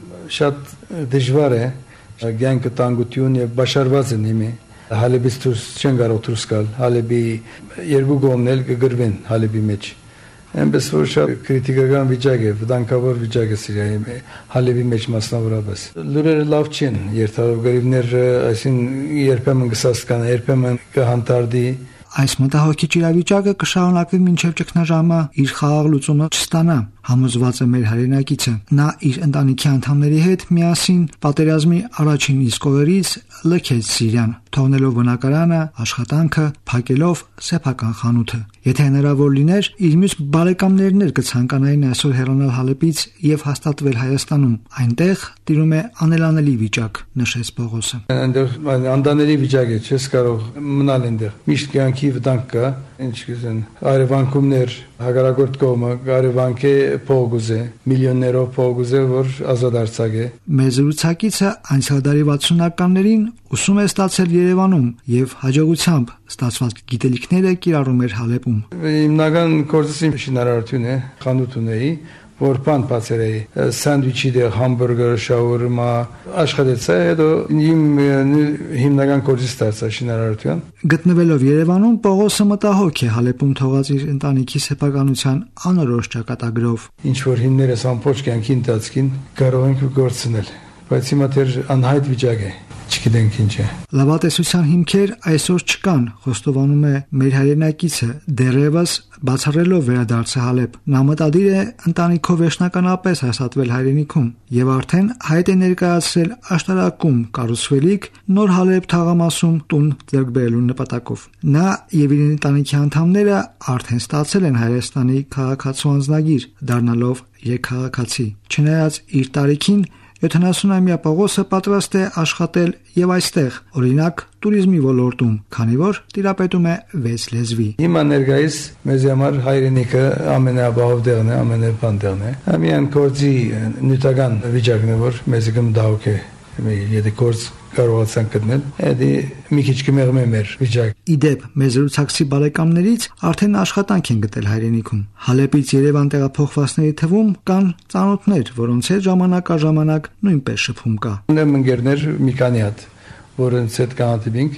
շատ դժվար է։ Գյանքը տանգություն եւ բաշարված են իմի Հալեբից դուրս չեն կարող դուրս գալ Հալեբի երկու կողմն էլ կգրվեն Հալեբի մեջ այնպես որ շատ քրիտիկական վիճակ է վտանգավոր վիճակ է Սիրիայի Հալեբի մեջ մասնավորապես լուրերը լավ չեն երթալով գերիվներ այսինքն երբեմն կսասկան երբեմն կհանդարտի Այս մտահոգիչ իրավիճակը կշարունակվի մինչև ճգնաժամը իր խաղաղ լուծումը չստանա, համոզված է մեր հայրենակիցը։ Նա իր ընտանիքի անդամների հետ միասին պատերազմի առաջին իսկ օրերից լքեց Սիրիան, թողնելով բնակարանը, աշխատանքը, փակելով սեփական խանութը։ Եթե հնարավոր լիներ, իր մյուս բարեկամներն էլ կցանկանային այսօր հեռանալ Հալեպից եւ հաստատվել Հայաստանում։ Այնտեղ տիրում է անելանելի վիճակ, նշեց Պողոսը։ Այնտեղ անդանելի վիճակ է, չես կարող մնալ այնտեղ։ Միշտ կյանքի վտանգ կա, ինչ կասեն, արևանքումներ, հակառակորդ կողմը արևանքի փողոց է, միլիոններով փողոց է, որ ազատ արձակ է։ Մեր զրուցակիցը անցյալ դարի 60-ականներին ուսում է ստացել Երևանում եւ հաջողությամբ ստացված գիտելիքները կիրառում էր Հալեպում։ Հիմնական գործը շինարարություն է, խանութ ունեի, որ բան բացել էի, սանդվիչի դեր, համբուրգեր, շաուրմա, աշխատեցա, հետո իմ հիմնական գործը ստացա շինարարություն։ Գտնվելով Երևանում Պողոսը մտահոգ է Հալեպում թողած իր ընտանիքի սեփականության անորոշ ճակատագրով։ Ինչ որ հիմներս ամբողջ կյանքի ընթացքին կարող ենք գործնել, բայց հիմա դեռ անհայտ վիճակ է։ Չգիտենք ինչ է։ Լավատեսության հիմքեր այսօր չկան, խոստովանում է մեր հայրենակիցը, դեռևս բացառելով վերադարձը Հալեպ։ Նա մտադիր է ընտանիքով վերջնականապես հաստատվել հայրենիքում եւ արդեն հայտ է ներկայացրել աշտարակում կառուցվելիք նոր Հալեպ թաղամասում տուն ձեռք բերելու նպատակով։ Նա եւ իր ընտանիքի անդամները արդեն ստացել են Հայաստանի քաղաքացու անձնագիր, դառնալով երկքաղաքացի։ Չնայած իր տարիքին 70-ամյա Պողոսը պատրաստ է աշխատել եւ այստեղ, օրինակ туриզմի ոլորտում, քանի որ տիրապետում է 6 լեզվի։ Հիմա ներկայիս մեզ համար հայրենիքը ամենաբաղով դերն է, ամենաբան դերն է։ Ամեն գործի նյութական վիճակն է, որ մեզ կմտահոգ է։ Եթե գործ կարողացան գտնել, դա մի քիչ կմեղմ է մեր վիճակը։ Իդեպ, մեր զրուցակցի բարեկամներից արդեն աշխատանք են գտել հայրենիքում։ Հալեպից Երևան տեղափոխվածների թվում կան ծանոթներ, որոնց հետ ժամանակ առ ժամանակ նույնպես շփում կա։ Ունեմ ընկերներ մի քանի հատ, որոնց հետ կանատիբինք,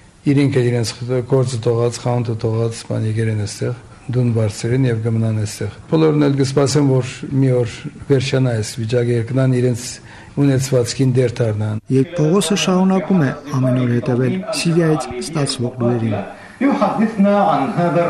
իրենք գործը թողած, խանութը թողած, բան եկել են այստեղ, դուն բարձրին եւ գմնան այստեղ։ Բոլորն էլ կսպասեն, որ մի օր վերջանա այս վիճակը, երկնան իրենց ունեցվածքին դեր դառնան։ Երբ Պողոսը շարունակում է ամեն օր հետևել Սիրիայից ստացվող լուրերին։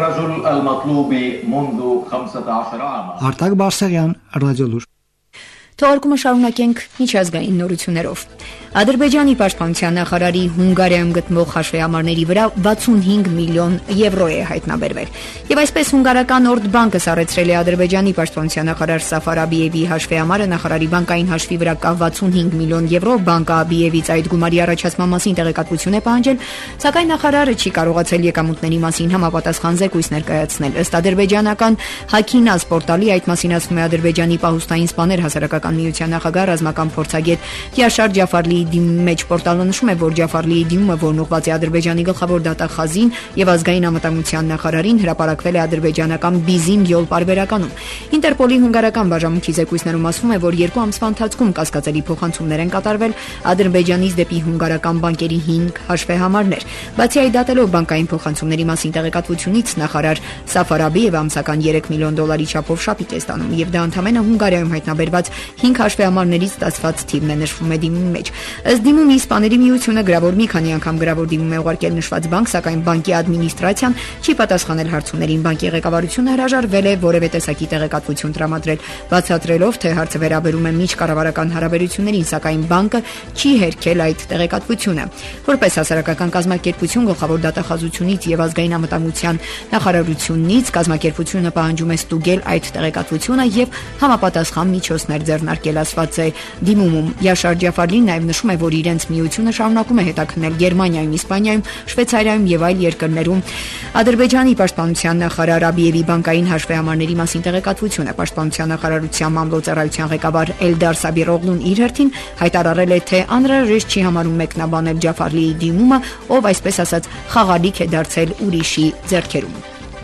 Արտակ Բարսեղյան, Ռադիոլուր։ Թողարկումը շարունակենք միջազգային նորություններով։ Ադրբեջանի պաշտպանության նախարարի Հունգարիայում գտնվող հաշվեհամարների վրա 65 միլիոն եվրո է հայտնաբերվել։ Եվ այսպես հունգարական Օրդ բանկը սառեցրել է Ադրբեջանի պաշտպանության նախարար Սաֆար Աբիևի հաշվեհամարը, նախարարի բանկային հաշվի վրա կա 65 միլիոն եվրո, բանկը Աբիևից այդ գումարի առաջացման մասին տեղեկատվություն է պահանջել, սակայն նախարարը չի կարողացել եկամուտների մասին համապատասխան զեկույց ներկայացնել։ Ըստ ադրբեջանական Հաքինազ պորտալի այդ մասին ասում է Ադրբեջանի պահուստային սպաներ հասարակական միության նախագահ ռազմական փորձագետ Յաշար Ջաֆարլիի մեջ պորտալը նշում է, որ Ջաֆարլիի դիմումը, որն ուղղված է Ադրբեջանի գլխավոր դատախազին եւ ազգային անվտանգության նախարարին, հրապարակվել է ադրբեջանական Բիզիմ յոլ պարբերականում։ Ինտերպոլի հունգարական բաժանմունքի զեկույցներում ասվում է, որ 2 ամսվա ընթացքում կասկածելի փոխանցումներ են կատարվել Ադրբեջանից դեպի հունգարական բանկերի 5 հաշվեհամարներ։ Բացի այդ, դատելով բանկային փոխանցումների մասին տեղեկատվությունից, նախարար Սաֆար Աբիևը ամսական 3 միլիոն դոլարի չափով շապիկ է ստանում, եւ դա ընդամենը Հունգարիայում հայտնաբերված 5 հաշվեհամարներից ստացված թիվն է, նշվում է դիմումի մեջ։ Ըստ դիմումի Իսպաների միությունը գրավոր մի քանի անգամ գրավոր դիմում է ուղարկել նշված բանկ, սակայն բանկի ադմինիստրացիան չի պատասխանել հարցումներին։ Բանկի ղեկավարությունը հրաժարվել է որևէ տեսակի տեղեկատվություն տրամադրել, բացատրելով, թե հարցը վերաբերում է միջկառավարական հարաբերություններին, սակայն բանկը չի հերքել այդ տեղեկատվությունը։ Որպես հասարակական կազմակերպություն, գլխավոր դատախազությունից եւ ազգային անվտանգության նախարարությունից կազմակերպությունը պահանջում է ստուգել այդ տեղեկատվությունը եւ համապատասխան միջոցներ ձեռնարկել, ասված է դիմումում։ Յաշար Ջաֆարլին նաեւ նշում է, որ իրենց միությունը շարունակում է հետաքննել Գերմանիայում, Իսպանիայում, Շվեյցարիայում եւ այլ երկրներում Ադրբեջանի պաշտպանության նախարար Աբիևի բանկային հաշվեհամարների մասին տեղեկատվությունը։ Պաշտպանության նախարարության մամլոյ-ծառայության ղեկավար Էլդար Սաբիրօղլուն իր հերթին հայտարարել է, թե անհրաժեշտ չի համարում մեկնաբանել Ջաֆարլիի դիմումը, ով այսպես ասած խաղալիք է դարձել ուրիշի ձեռքերում։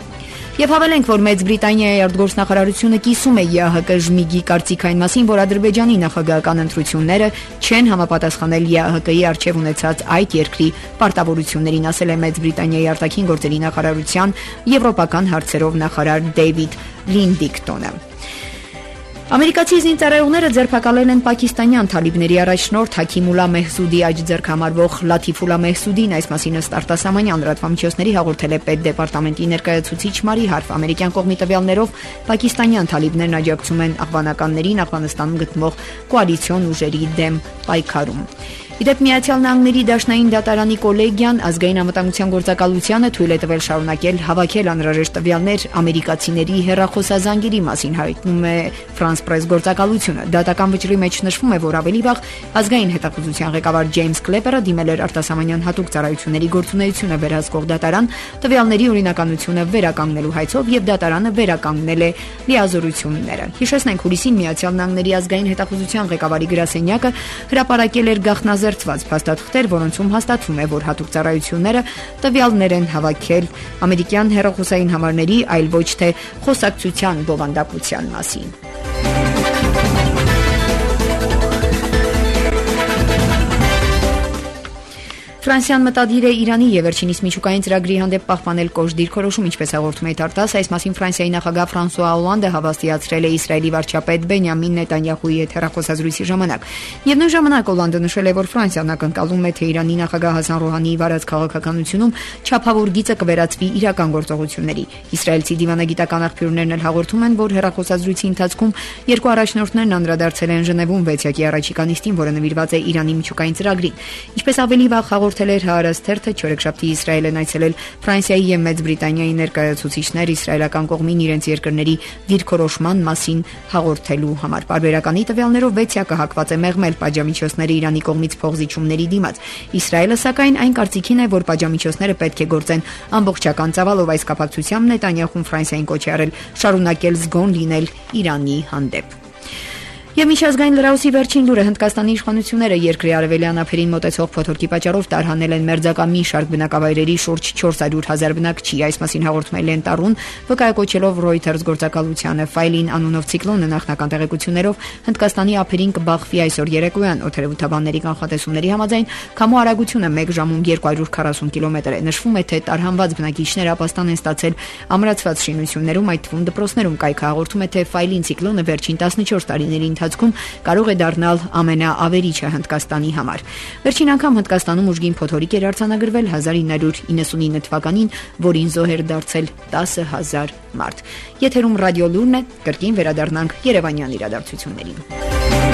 Եվ հավելենք, որ Մեծ Բրիտանիայի արտգործնախարարությունը կիսում է ԵԱՀԿ ժմիգի կարծիքային մասին, որ Ադրբեջանի նախագահական ընտրությունները չեն համապատասխանել ԵԱՀԿ-ի արչև ունեցած այդ երկրի պարտավորություններին, ասել է Մեծ Բրիտանիայի արտաքին գործերի նախարարության եվրոպական հարցերով նախարար Դեյվիդ Լինդիկտոնը։ Ամերիկացի զինծառայողները ձերբակալել են պակիստանյան թալիբների առաջնորդ Հաքիմուլա Մեհսուդի աջ ձեռքամարվող Լաթիֆուլա Մեհսուդին, այս մասին ըստ արտասահմանյան լրատվամիջոցների հաղորդել է պետդեպարտամենտի ներկայացուցիչ Մարի Հարֆ։ Ամերիկյան կողմի տվյալներով պակիստանյան թալիբներն աջակցում են աֆղանականներին Աֆղանստանում գտնվող կոալիցիոն ուժերի դեմ պայքարում։ Իդեպ Միացյալ Նահանգների Դաշնային դատարանի կոլեգիան ազգային անվտանգության գործակալությանը թույլ է տվել շարունակել հավաքել անհրաժեշտ տվյալներ ամերիկացիների հեռախոսազանգերի մասին, հայտնում է France Press գործակալությունը։ Դատական վճռի մեջ նշվում է, որ ավելի վաղ ազգային հետախուզության ղեկավար Ջեյմս Քլեպերը դիմել էր արտասահմանյան հատուկ ծառայությունների գործունեությունը վերահսկող դատարան տվյալների օրինականությունը վերականգնելու հայցով, եւ դատարանը վերականգնել է լիազորությունները։ Հիշեցնենք, հուլիսին Միացյալ Նահանգների ազգային հետախուզության ղեկավարի գրասենյակը հրապարակել էր գաղտնազերծված փաստաթղթեր, որոնցում հաստատվում է, որ հատուկ ծառայությունները տվյալներ են հավաքել ամերիկյան հեռախոսային համարների, այլ ոչ թե խոսակցության բովանդակության մասին։ Ֆրանսիան մտադիր է Իրանի եւ վերջինիս միջուկային ծրագրի հանդեպ պահպանել կոշտ դիրքորոշում, ինչպես հաղորդում է Տարտաս, այս մասին Ֆրանսիայի նախագահ Ֆրանսուଆ Օլանդը հավաստիացրել է Իսրայելի վարչապետ Բենյամին Նետանյահուի հետ հեռախոսազրույցի ժամանակ։ Միևնույն ժամանակ Օլանդը նշել է, որ Ֆրանսիան ակնկալում է, թե Իրանի նախագահ Հասան Ռոհանիի վարած քաղաքականությունում չափավոր գիծը կվերածվի իրական գործողությունների։ Իսրայելցի դիվանագիտական աղբյուրներն էլ հաղորդում են, որ հեռախոսազրույցի ընթացքում երկու առաջնորդներն անդրադարձել են Ժնևում 6-յակի առաջիկա նիստին, որը նվիրված է Իրանի միջուկային ծրագրին։ Ինչպես ավելի վաղ հաղորդել էր Հaaretz թերթը, չորեքշաբթի Իսրայելն այցելել Ֆրանսիայի եւ Մեծ Բրիտանիայի ներկայացուցիչներ իսրայելական կողմին իրենց երկրների դիրքորոշման մասին հաղորդելու համար։ Պարբերականի տվյալներով 6-յակը հակված է մեղմել պատժամիջոցները Իրանի կողմից փոխզիջումների դիմաց։ Իսրայելը սակայն այն կարծիքին է, որ պատժամիջոցները պետք է գործեն ամբողջական ծավալով։ Այս կապակցությամբ Նետանյահուն Ֆրանսիային կոչ է արել շարունակել զգոն լինել Իրանի հանդեպ։ Եվ միջազգային լրահոսի վերջին լուրը Հնդկաստանի իշխանությունները երկրի արևելյան ափերին մոտեցող փոթորկի պատճառով տարհանել են մերձակա մի շարք բնակավայրերի շուրջ 400,000 բնակչի։ Այս մասին հաղորդում է Լենտարուն, վկայակոչելով Reuters գործակալությանը։ Ֆայլին անունով ցիկլոնը նախնական տեղեկություններով Հնդկաստանի ափերին կբախվի այսօր երեկոյան։ Օդերևութաբանների կանխատեսումների համաձայն քամու արագությունը 1 ժամում 240 կիլոմետր է։ Նշվում է, թե տարհանված բնակիչները ապաստան են ստացել ամրացված շինություններում, այդ թվում դպրոցներում։ Կայքը հաղորդում է, թե ֆայլին ցիկլոնը վերջին 14 տարիների ընթացքում կարող է դառնալ ամենաավերիչը Հնդկաստանի համար։ Վերջին անգամ Հնդկաստանում ուժգին փոթորիկ էր արձանագրվել 1999 թվականին, որին զոհ էր դարձել 10,000 մարդ։ Եթերում ռադիո լուրն է, կրկին վերադառնանք Երևանյան իրադարձություններին։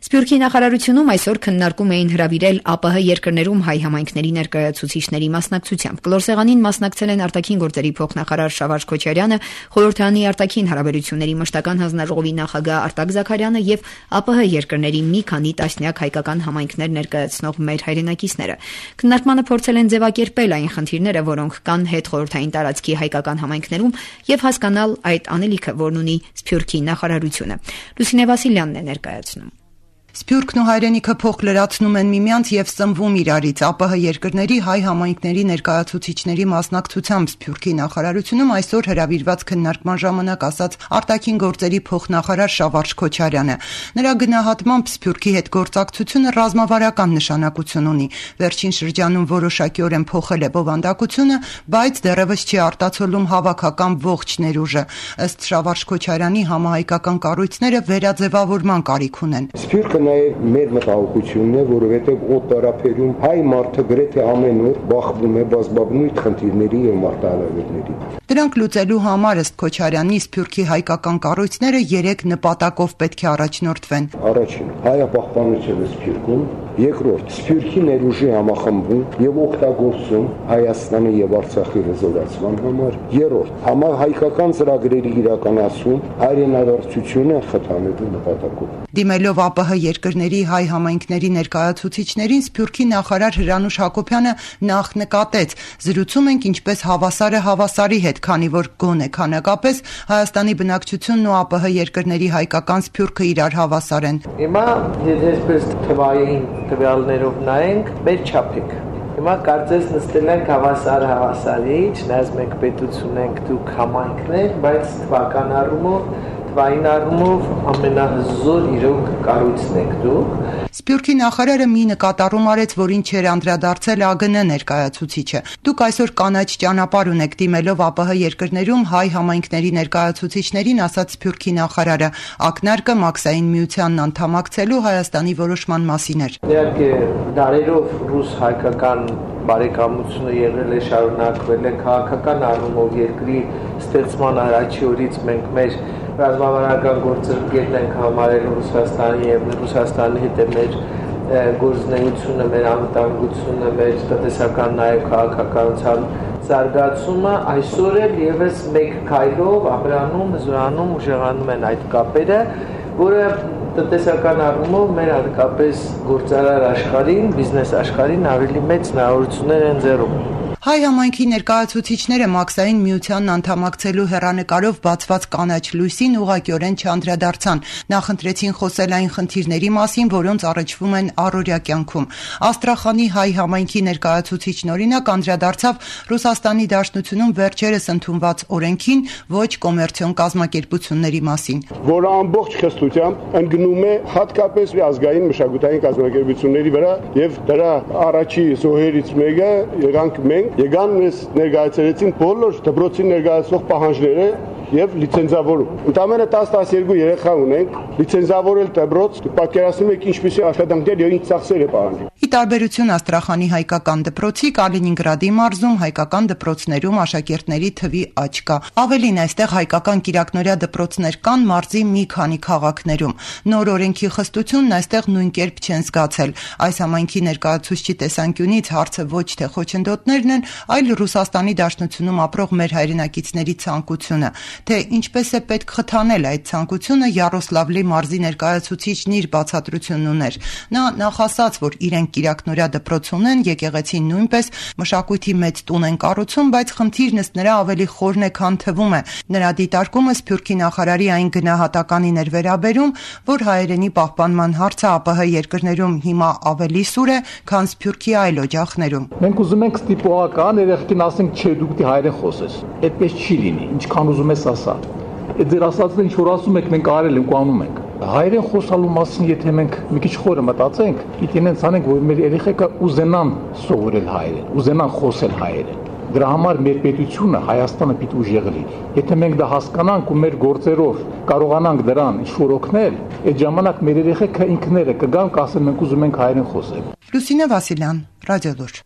Սփյուռքի նախարարությունում այսօր քննարկում էին հրավիրել ԱՊՀ երկրներում հայ համայնքների ներկայացուցիչների մասնակցությամբ։ Կլորսեղանին մասնակցել են արտաքին գործերի փոխնախարար Շավարժ Քոչարյանը, խորհրդարանի արտաքին հարաբերությունների մշտական հանձնաժողովի նախագահ Արտակ Զաքարյանը եւ ԱՊՀ երկրների մի քանի տասնյակ հայկական համայնքներ ներկայացնող մեր հայրենակիցները։ Քննարկմանը փորձել են ձևակերպել այն խնդիրները, որոնք կան հետխորհրդային տարածքի հայկական համայնքներում եւ հասկանալ այդ անելիքը, որն ունի Սփյուռքի նախարարությունը։ Լուսինե Վասիլյանն է ներկայացնում։ Սփյուռքն ու հայրենիքը փոխլրացնում են միմյանց եւ սնվում իրարից։ ԱՊՀ երկրների հայ համայնքների ներկայացուցիչների մասնակցությամբ Սփյուռքի նախարարությունում այսօր հրավիրված քննարկման ժամանակ ասաց արտաքին գործերի փոխնախարար Շավարժ Քոչարյանը։ Նրա գնահատմամբ Սփյուռքի հետ գործակցությունը ռազմավարական նշանակություն ունի։ Վերջին շրջանում որոշակիորեն փոխել է բովանդակությունը, բայց դեռևս չի արտացոլում հավաքական ողջ ներուժը։ Ըստ Շավարժ Քոչարյանի համահայկական կառույցները վերաձևավորման կարիք ունեն։ Նաև մեր մտահոգությունն է, որովհետև օտարապերում հայ մարդը գրեթե ամեն օր բախվում է բազմաբնույթ խնդիրների եւ մարտահրավերների։ Դրանք լուծելու համար ըստ Քոչարյանի Սփյուռքի հայկական կառույցները 3 նպատակով պետք է առաջնորդվեն։ Առաջին՝ հայապահպանությունը Սփյուռքում, երկրորդ՝ Սփյուռքի ներուժի համախմբում եւ օգտագործում Հայաստանի եւ Արցախի ռեզոլյացման համար, երրորդ՝ համահայկական ծրագրերի իրականացում հայրենադարձությունը խթանելու նպատակով։ Դիմելով ԱՊՀ երկրների հայ համայնքների ներկայացուցիչներին Սփյուռքի նախարար Հրանուշ Հակոբյանը նախ նկատեց. զրուցում ենք ինչպես հավասարը հավասարի հետ, քանի որ գոնե քանակապես Հայաստանի բնակչությունն ու ԱՊՀ երկրների հայկական Սփյուռքը իրար հավասար են։ Հիմա եթե այսպես թվային տվյալներով նայենք, մեր չափեք։ Հիմա կարծես նստել ենք հավասարը հավասարի, չնայած մենք պետություն ենք, դուք համայնքներ, բայց թվական առումով Թվային առումով ամենահզոր իրոք կառույցն եք դուք։ Սփյուռքի նախարարը մի նկատառում արեց, որին չէր անդրադարձել ԱԳՆ ներկայացուցիչը։ Դուք այսօր կանաչ ճանապարհ ունեք դիմելով ԱՊՀ երկրներում հայ համայնքների ներկայացուցիչներին, ասաց Սփյուռքի նախարարը։ Ակնարկը Մաքսային միությանն անդամակցելու Հայաստանի որոշման մասին էր։ Իհարկե դարերով ռուս-հայկական բարեկամությունը եղել է, շարունակվել է քաղաքական առումով երկրի ստեղծման առաջի օրից մենք մեր ռազմավարական գործընկերն ենք համարել Ռուսաստանի եւ Ռուսաստանի հետ մեր գործունեությունը, մեր անվտանգությունը, մեր տնտեսական նաեւ քաղաքականության զարգացումը այսօր էլ եւս մեկ քայլով ապրանում, զորանում, ուժեղանում են այդ կապերը, որը տնտեսական առումով մեր հատկապես գործարար աշխարհին, բիզնես աշխարհին ավելի մեծ հնարավորություններ են ձեռում։ Հայ համայնքի ներկայացուցիչները Մաքսային միությանն անդամակցելու հեռանկարով բացված կանաչ լույսին ուղղակիորեն չանդրադարձան։ Նախընտրեցին խոսել այն խնդիրների մասին, որոնց առնչվում են առօրյա կյանքում։ Աստրախանի հայ համայնքի ներկայացուցիչն օրինակ անդրադարձավ Ռուսաստանի Դաշնությունում վերջերս ընդունված օրենքին ոչ կոմերցիոն կազմակերպությունների մասին, որը ամբողջ խստությամբ ընդգնում է հատկապես ազգային մշակութային կազմակերպությունների վրա եւ դրա առաջի զոհերից մեկը եղանք մենք Եկան մեզ ներկայացրեցին բոլոր դպրոցին ներկայացող պահանջները եւ լիցենզավորում։ Ընդամենը 10-12 երեխա ունենք, լիցենզավորել դպրոց, պատկերացնում եք ինչպիսի աշխատանքներ եւ ինչ ծախսեր է պահանջում։ Ի տարբերություն Աստրախանի հայկական դպրոցի, Կալինինգրադի մարզում հայկական դպրոցներում աշակերտների թվի աճ կա։ Ավելին, այստեղ հայկական կիրակնօրյա դպրոցներ կան մարզի մի քանի քաղաքներում։ Նոր օրենքի խստությունն այստեղ նույն կերպ չեն զգացել։ Այս համայնքի ներկայացուցչի տեսանկյունից հարցը ոչ թե խոչընդոտներն են, այլ Ռուսաստանի Դաշնությունում ապրող մեր հայրենակիցների ցանկությունը։ Թե ինչպես է պետք խթանել այդ ցանկությունը, Յարոսլավլի մարզի ներկայացուցիչն իր բացատրությունն ուներ։ Նա նախասաց, որ իրենք կիրակնօրյա դպրոց ունեն, եկեղեցին նույնպես, մշակույթի մեծ տուն են կառուցում, բայց խնդիրն ըստ նրա ավելի խորն է, քան թվում է։ Նրա դիտարկումը Սփյուռքի նախարարի այն գնահատականին էր վերաբերում, որ հայերենի պահպանման հարցը ԱՊՀ երկրներում հիմա ավելի սուր է, քան Սփյուռքի այլ օջախներում։ Մենք ուզում ենք ստիպողական երեխին ասենք, չէ, դուք դի հայերեն խոսես։ Այդպես չի լինի, ինչքան ուզում ես ասա։ Այդ ձեր ասածը ինչ որ ասում եք, մենք արել ենք ու անում ենք։ Հայերեն խոսալու մասին, եթե մենք մի քիչ խորը մտածենք, պիտի նենց անենք, որ մեր երեխեքը ուզենան սովորել հայերեն, ուզենան խոսել հայերեն։ Դրա համար մեր պետությունը Հայաստանը պիտի ուժեղ լինի։ Եթե մենք դա հասկանանք ու մեր գործերով կարողանանք դրան ինչ-որ օգնել, այդ ժամանակ մեր երեխեքը ինքները կգան, կասեն մենք ուզում ենք հայերեն խոսել։ Լուսինե Վասիլյան, Ռադիո Լուր։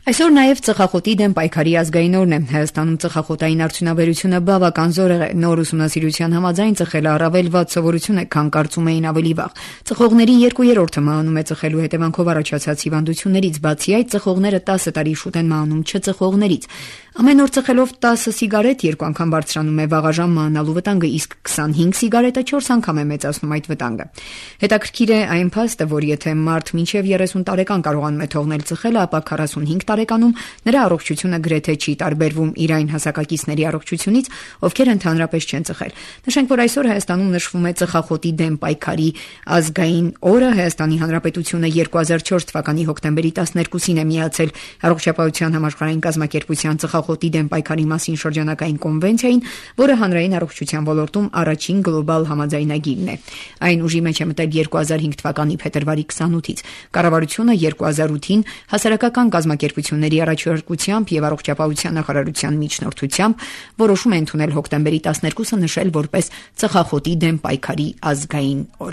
Այսօր նաև ծխախոտի դեմ պայքարի ազգային օրն է։ Հայաստանում ծխախոտային արդյունաբերությունը բավական զորեղ է։ Նոր ուսումնասիրության համաձայն ծխելը առավել վատ սովորություն է, քան կարծում էին ավելի վաղ։ Ծխողների 2/3-ը մահանում է ծխելու հետևանքով առաջացած հիվանդություններից, բացի այդ ծխողները 10 տարի շուտ են մահանում չծխողներից։ Ամեն օր ծխելով 10 սիգարետ 2 անգամ բարձրանում է վաղաժամ մահանալու վտանգը, իսկ 25 սիգարետը 4 անգամ է մեծացնում այդ վտանգը։ Հետաքրքիր է այն փաստը, որ եթե մարդ մինչև 30 տարեկան կարողանում է թողնել ծխելը, ապա 45 տարեկանում նրա առողջությունը գրեթե չի տարբերվում իր այն հասակակիցների առողջությունից, ովքեր ընդհանրապես չեն ծխել։ Նշենք, որ այսօր Հայաստանում նշվում է ծխախոտի դեմ պայքարի ազգային օրը։ Հայաստանի Հանրապետությունը 2004 թվականի հոկտեմբերի 12-ին է միացել Առողջապահության համաշխարհային կազմակերպության ծխախոտի դեմ պայքարի մասին շրջանակային կոնվենցիային, որը հանրային առողջության ոլորտում առաջին գլոբալ համաձայնագիրն է։ Այն ուժի մեջ է մտել 2005 թվականի փետրվարի 28-ից։ Կառավարությունը 2008-ին հասարակական կազմակերպությունների առաջարկությամբ եւ առողջապահության նախարարության միջնորդությամբ որոշում է ընդունել հոկտեմբերի 12-ը նշել որպես ծխախոտի դեմ պայքարի ազգային օր։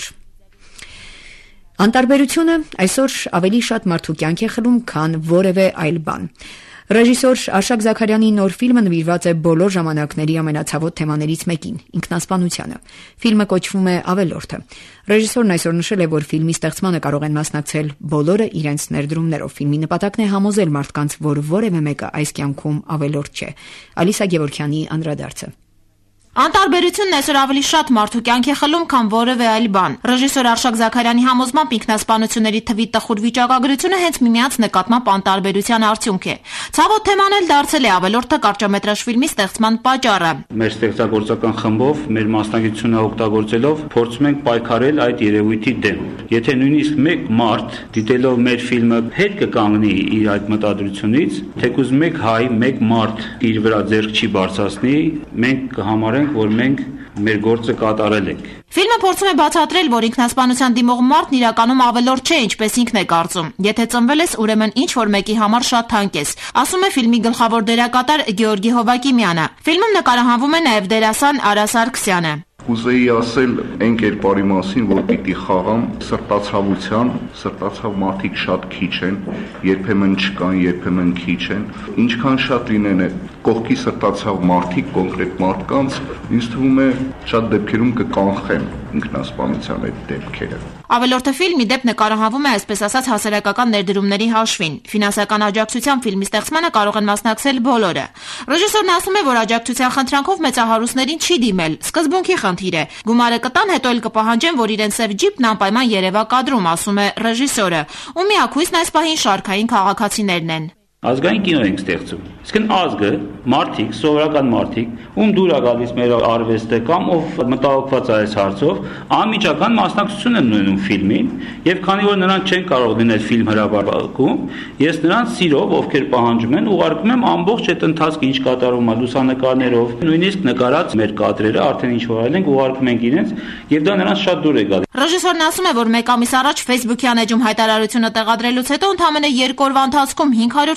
Անտարբերությունը այսօր ավելի շատ մարդու կյանք է խլում, քան որևէ այլ բան։ Ռեժիսոր Արշակ Զաքարյանի նոր ֆիլմը նվիրված է բոլոր ժամանակների ամենացավոտ թեմաներից մեկին՝ ինքնասպանությանը։ Ֆիլմը կոչվում է «Ավելորդը»։ Ռեժիսորն այսօր նշել է, որ ֆիլմի ստեղծմանը կարող են մասնակցել բոլորը իրենց ներդրումներով։ Ֆիլմի նպատակն է համոզել մարդկանց, որ որևէ մեկը այս կյանքում ավելորդ չէ։ Ալիսա Գևորգյանի անդրադարձը։ Անտարբերությունն այսօր ավելի շատ մարդու կյանք է խլում, քան որևէ այլ բան։ Ռեժիսոր Արշակ Զաքարյանի համոզմամբ ինքնասպանությունների թվի տխուր վիճակագրությունը հենց միմյանց նկատմամբ անտարբերության արդյունք է։ Ցավոտ թեման էլ դարձել է ավելորդը կարճամետրաժ ֆիլմի ստեղծման պատճառը։ Մեր ստեղծագործական խմբով, մեր մասնակցությունը օգտագործելով փորձում ենք պայքարել այդ երևույթի դեմ։ Եթե նույնիսկ մեկ մարդ դիտելով մեր ֆիլմը հետ կկանգնի իր այդ մտադրությունից, թեկուզ մեկ հայ, մեկ մարդ իր վրա ձեռք չի բարձրացնի, մենք կհամարենք, որ մենք մեր գործը կատարել ենք։ Ֆիլմը փորձում է բացատրել, որ ինքնասպանության դիմող մարդն իրականում ավելորդ չէ, ինչպես ինքն է կարծում։ Եթե ծնվել ես, ուրեմն ինչ որ մեկի համար շատ թանկ ես, ասում է ֆիլմի գլխավոր դերակատար Գեորգի Հովակիմյանը։ Ֆիլմում նկարահանվում է նաև դերասան Արա Սարգսյանը։ Կուզեի ասել այն կերպարի մասին, որ պիտի խաղամ սրտացավության, սրտացավ մարդիկ շատ քիչ են, երբեմն չկան, երբեմն քիչ են, ինչքան շատ լինեն այդ կողքի սրտացավ մարդիկ, կոնկրետ մարդկանց, ինձ թվում է շատ դեպքերում կկանխեն ինքնասպանության այդ դեպքերը։ Ավելորդը ֆիլմի դեպ նկարահանվում է այսպես ասած հասարակական ներդրումների հաշվին։ Ֆինանսական աջակցության ֆիլմի ստեղծմանը կարող են մասնակցել բոլորը։ Ռեժիսորն ասում է, որ աջակցության խնդրանքով մեծահարուստներին չի դիմել, սկզբունքի խնդիր է։ Գումարը կտան, հետո էլ կպահանջեն, որ իրենց սև ջիպն անպայման երևա կադրում, ասում է ռեժիսորը։ Ու միակույսն այս պահին շարքային քաղաքացիներն են։ Ազգային կինո ենք ստեղծում։ Իսկ ազգը, մարդիկ, սովորական մարդիկ, ում դուր է գալիս մեր արվեստը կամ ով մտահոգված է այս հարցով, անմիջական մասնակցություն են ունենում ֆիլմին, եւ քանի որ նրանք չեն կարող լինել ֆիլմ հրապարակում, ես նրանց սիրով, ովքեր պահանջում են, ուղարկում եմ ամբողջ այդ ընթացքը ինչ կատարում է լուսանկարներով, նույնիսկ նկարած մեր կադրերը արդեն ինչ որ այլ ենք ուղարկում ենք իրենց, եւ դա նրանց շատ դուր է գալիս։ Ռեժիսորն ասում է, որ մեկ ամիս առաջ Facebook-յան էջում հայտարարությունը տեղադրելուց հետո ընդամենը 2 օրվա ընթացքում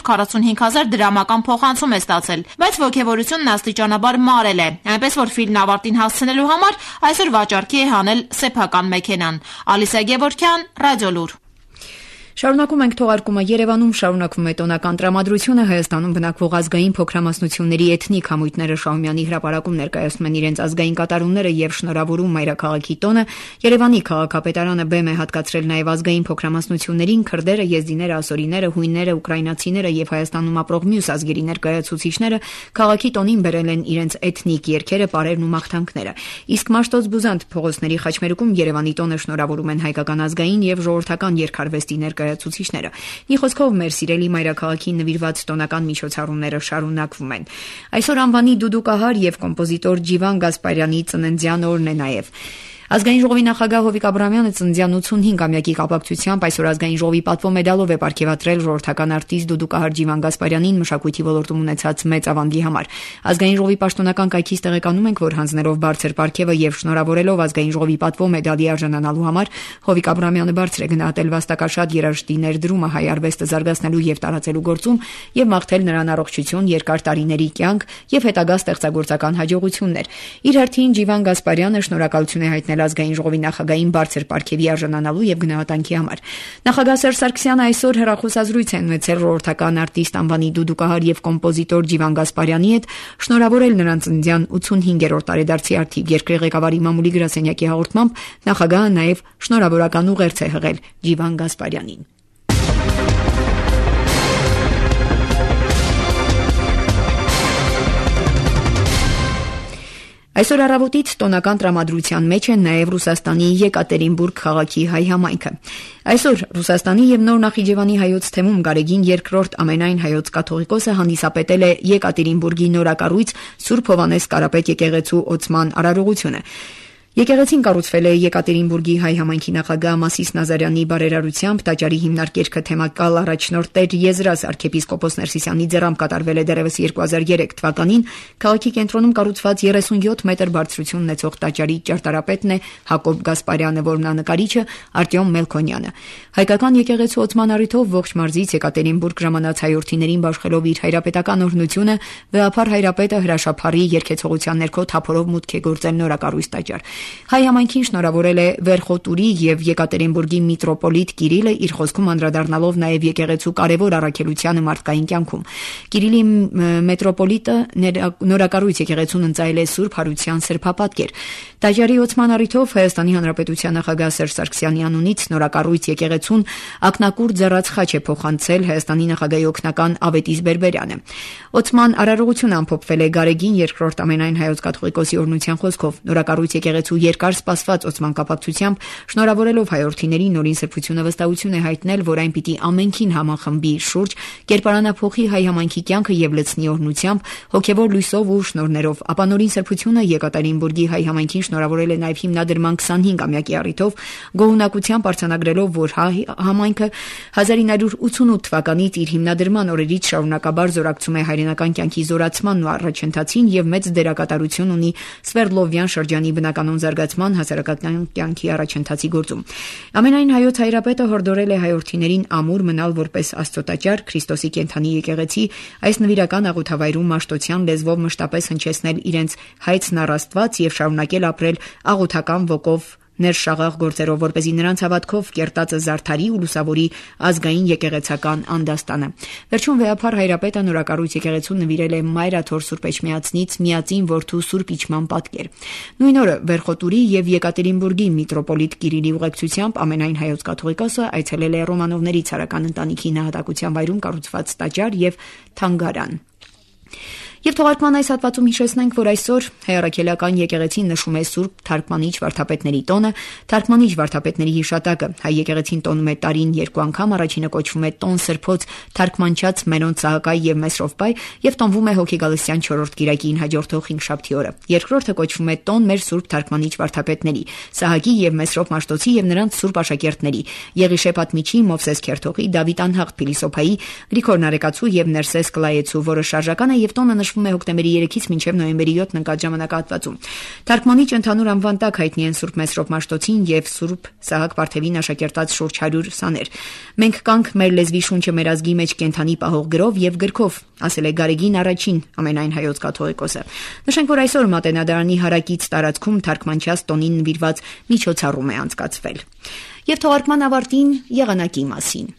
545,000 դրամական փոխանցում է ստացել, բայց ոգևորությունն աստիճանաբար մարել է, այնպես որ ֆիլմն ավարտին հասցնելու համար այսօր վաճառքի է հանել սեփական մեքենան։ Ալիսա Գևորգյան, Ռադիոլուր։ Շարունակում ենք թողարկումը Երևանում, շարունակվում է տոնական տրամադրությունը, Հայաստանում բնակվող ազգային փոքրամասնությունների էթնիկ համույթները Շահումյանի հրապարակում ներկայացնում են իրենց ազգային կատարումները եւ շնորհավորում մայրաքաղաքի տոնը։ Երևանի քաղաքապետարանը բեմ է հատկացրել նաեւ ազգային փոքրամասնություններին, քրդերը, եզդիները, ասորիները, հույնները, ուկրաինացիները եւ Հայաստանում ապրող մյուս ազգերի ներկայացուցիչները քաղաքի տոնին բերել են իրենց էթնիկ երգերը, պարերն ու մաղթանքները։ Իսկ Մաշտոց Բուզանդ փողոցների խաչմերուկում Երևանի տոնը շնորհավորում են հայկական ազգային եւ ժողովրդական երգարվեստի ներկայացուցիչները։ Մի խոսքով մեր սիրելի մայրաքաղաքին նվիրված տոնական միջոցառումները շարունակվում են։ Այսօր անվանի դուդուկահար եւ կոմպոզիտոր Ջիվան Գասպարյանի ծննդյան օրն է նաեւ։ Ազգային ժողովի նախագահ Հովիկ Աբրահամյանը ծննդյան 85-ամյակի կապակցությամբ այսօր ազգային ժողովի պատվո մեդալով է պարգևատրել ժողովրդական արտիստ դուդուկահար Ջիվան Գասպարյանին մշակույթի ոլորտում ունեցած մեծ ավանդի համար։ Ազգային ժողովի պաշտոնական կայքից տեղեկանում ենք, որ հանձնելով բարձր պարգևը եւ շնորհավորելով ազգային ժողովի պատվո մեդալի արժանանալու համար Հովիկ Աբրահամյանը բարձր է գնահատել վաստակաշատ երաժշտի ներդրումը հայ արվեստը զարգացնելու եւ տարածելու գործում եւ մաղթել նրան առողջություն, երկար տարիների կյանք եւ հետագա ստեղծագործական հաջողություններ։ Իր հերթին Ջիվան Գասպարյանը շնորհակալություն է հայտնել հայտնել ազգային ժողովի նախագահին բարձր պարգևի արժանանալու եւ գնահատանքի համար։ Նախագահ Սերժ Սարգսյանը այսօր հեռախոսազրույց է ունեցել ժողովրդական արտիստ անվանի դուդուկահար եւ կոմպոզիտոր Ջիվան Գասպարյանի հետ, շնորհավորել նրան ծննդյան 85-րդ տարեդարձի արդիվ երկրի ղեկավարի մամուլի գրասենյակի հաղորդմամբ նախագահը նաեւ շնորհավորական ուղերձ է հղել Ջիվան Գասպարյանին։ Այսօր առավոտից տոնական տրամադրության մեջ է նաև Ռուսաստանի Եկատերինբուրգ քաղաքի հայ համայնքը։ Այսօր Ռուսաստանի եւ Նոր Նախիջևանի հայոց թեմում Գարեգին II ամենայն հայոց կաթողիկոսը հանդիսապետել է Եկատերինբուրգի նորակառույց Սուրբ Հովհաննես Կարապետ եկեղեցու օծման արարողությունը։ Եկեղեցին կառուցվել է Եկատերինբուրգի հայ համայնքի նախագահ Մասիս Նազարյանի բարերարությամբ, տաճարի հիմնարկերքը թեմակալ առաջնորդ Տեր Եզրաս arczepiskopos Ներսիսյանի ձեռամբ կատարվել է դեռևս 2003 թվականին։ Քաղաքի կենտրոնում կառուցված 37 մետր բարձրություն ունեցող տաճարի ճարտարապետն է Հակոբ Գասպարյանը, որմնանկարիչը Արտյոմ Մելքոնյանը։ Հայկական եկեղեցու օծման առիթով ողջ մարզից Եկատերինբուրգ ժամանած հայրենիներին բաշխելով իր հայրապետական օրհնությունը, վեհափար հայրապետը հրաշափառի երկեցողության ներքո թափորով մուտք է գործել նորակառույց տաճար։ Հայ համայնքին շնորհավորել է Վերխոտուրի եւ Եկատերինբուրգի միտրոպոլիտ Կիրիլը, իր խոսքում անդրադառնալով նաեւ եկեղեցու կարևոր առաքելությանը մարդկային կյանքում։ Կիրիլի մետրոպոլիտը նորակառույց եկեղեցուն ընծայել է Սուրբ Հարության սրբապատկեր։ Տաճարի օծման առիթով Հայաստանի Հանրապետության նախագահ Սերժ Սարգսյանի անունից նորակառույց եկեղեցուն ակնակուր ձեռած խաչ է փոխանցել Հայաստանի նախագահի օգնական Ավետիս Բերբերյանը։ Օծման արարողությունը ամփոփվել է Գարեգին II ամենայն հայոց կաթողիկոսի օրհնության խոսքով։ Նորակառույց եկեղեցու երկար սպասված օծման կապակցությամբ շնորհավորելով հայրենիներին նորին սրբությունը վստահություն է հայտնել, որ այն պիտի ամենքին համախմբի շուրջ, կերպարանափոխի հայ համայնքի կյանքը եւ լցնի օրհնությամբ, հոգեվոր լույսով ու շնորհներով։ Ապա նորին սրբությունը Եկատերինբուրգի հայ համայնքին շնորհավորել է նաեւ հիմնադրման 25-ամյակի առիթով, գոհունակությամբ արձանագրելով, որ համայնքը 1988 թվականից իր հիմնադրման օրերից շարունակաբար զորակցում է հայրենական կյանքի զորացմանն ու առաջընթացին եւ մեծ դերակատարություն ունի Սվերդլովյան շրջանի բնականոն զարգացման հասարակական կյանքի առաջընթացի գործում։ Ամենայն հայոց հայրապետը հորդորել է հայրենիներին ամուր մնալ որպես Աստծոտաճար Քրիստոսի կենդանի եկեղեցի, այս նվիրական աղոթավայրում մաշտոցյան լեզվով մշտապես հնչեցնել իրենց հայցն առ Աստված եւ շարունակել ապրել աղոթական ոգով ներշաղաղ գործերով, որպեսզի նրանց հավատքով կերտածը զարդարի ու լուսավորի ազգային եկեղեցական անդաստանը։ Վերջում վեհափար հայրապետը նորակառույց եկեղեցուն նվիրել է Մայրաթոր Սուրբ Էջմիածնից միածին որդու Սուրբ Իջման պատկեր։ Նույն օրը Վերխոտուրի եւ Եկատերինբուրգի միտրոպոլիտ Կիրիլի ուղեկցությամբ ամենայն հայոց կաթողիկոսը այցելել է Ռոմանովների ցարական ընտանիքի նահատակության վայրում կառուցված տաճար եւ թանգարան։ Եվ թողարկման այս հատվածում հիշեցնենք, որ այսօր հայ առաքելական եկեղեցին նշում է Սուրբ Թարգմանիչ վարդապետների տոնը, Թարգմանիչ վարդապետների հիշատակը։ Հայ եկեղեցին տոնում է տարին 2 անգամ, առաջինը կոչվում է Տոն Սրբոց Թարգմանչած Մերոնց Սահակայ եւ Մեսրոպայ եւ տոնվում է Հոգեգալստյան 4-րդ կիրակին հաջորդող 5-շաբթի օրը։ Երկրորդը կոչվում է Տոն մեր Սուրբ Թարգմանիչ վարդապետների, Սահակի եւ Մեսրոպ Մաշտոցի եւ նրանց սուրբ աշակերտների, Եղիշե Պատմիչի, Մովսես Քերթողի, Դավիթ Անհաղթ Փիլիսոփայի, Գրիգոր Նարեկացու եւ Ներսես Կլայեցու, որը շարժական է եւ տոնը նշվում է հոկտեմբերի 3-ից մինչև նոյեմբերի 7 ընկած ժամանակահատվածում։ Թարգմանիչ ընդհանուր անվան տակ հայտնի են Սուրբ Մեսրոպ Մաշտոցին եւ Սուրբ Սահակ Պարթևին աշակերտած շուրջ 100 սաներ։ Մենք կանք մեր լեզվի շունչը մեր ազգի մեջ կենթանի պահող գրով եւ գրքով, ասել է Գարեգին առաջին ամենայն հայոց կաթողիկոսը։ Նշենք, որ այսօր Մատենադարանի հարակից տարածքում թարգմանչած տոնին նվիրված միջոցառում է անցկացվել։ Եվ թողարկման ավարտին եղանակի մասին։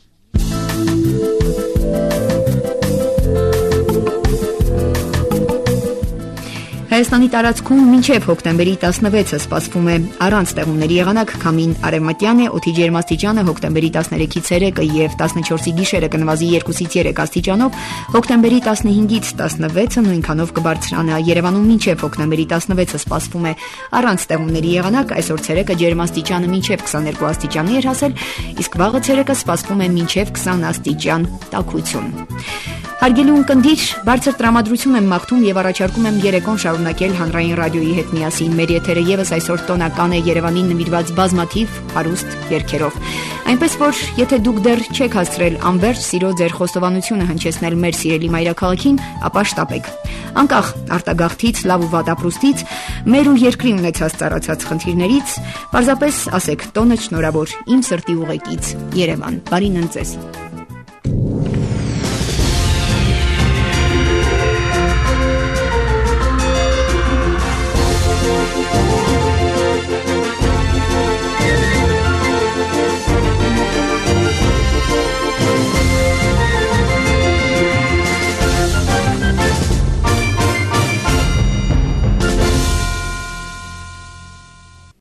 Հայաստանի տարածքում մինչև հոկտեմբերի 16-ը սպասվում է առանց տեղումների եղանակ, քամին արևմտյան է, օդի ջերմաստիճանը հոկտեմբերի 13-ից 3-ը եւ 14-ի գիշերը կնվազի 2-ից 3 աստիճանով, հոկտեմբերի 15-ից 16-ը նույնքանով կբարձրանա։ Երևանում մինչև հոկտեմբերի 16-ը սպասվում է առանց տեղումների եղանակ, այսօր ցերեկը ջերմաստիճանը մինչև 22 աստիճանի էր հասել, իսկ վաղը ցերեկը սպասվում է մինչև 20 աստիճան տաքություն։ Հարգելի ունկնդիր, բարձր տրամադրություն եմ մաղթում եւ առաջարկում եմ երեկոն շարունակել հանրային ռադիոյի հետ միասին։ Մեր եթերը եւս այսօր տոնական է Երևանին նվիրված բազմաթիվ հարուստ երգերով։ Այնպես որ, եթե դուք դեռ չեք հասցրել անվերջ սիրո ձեր խոստովանությունը հնչեցնել մեր սիրելի մայրաքաղաքին, ապա շտապեք։ Անկախ արտագաղթից, լավ ու վատ ապրուստից, մեր ու երկրի ունեցած ծառացած խնդիրներից, պարզապես ասեք տոնը շնորհավոր, իմ սրտի ուղեկից Երևան։ Բարին ընդ ձեզ։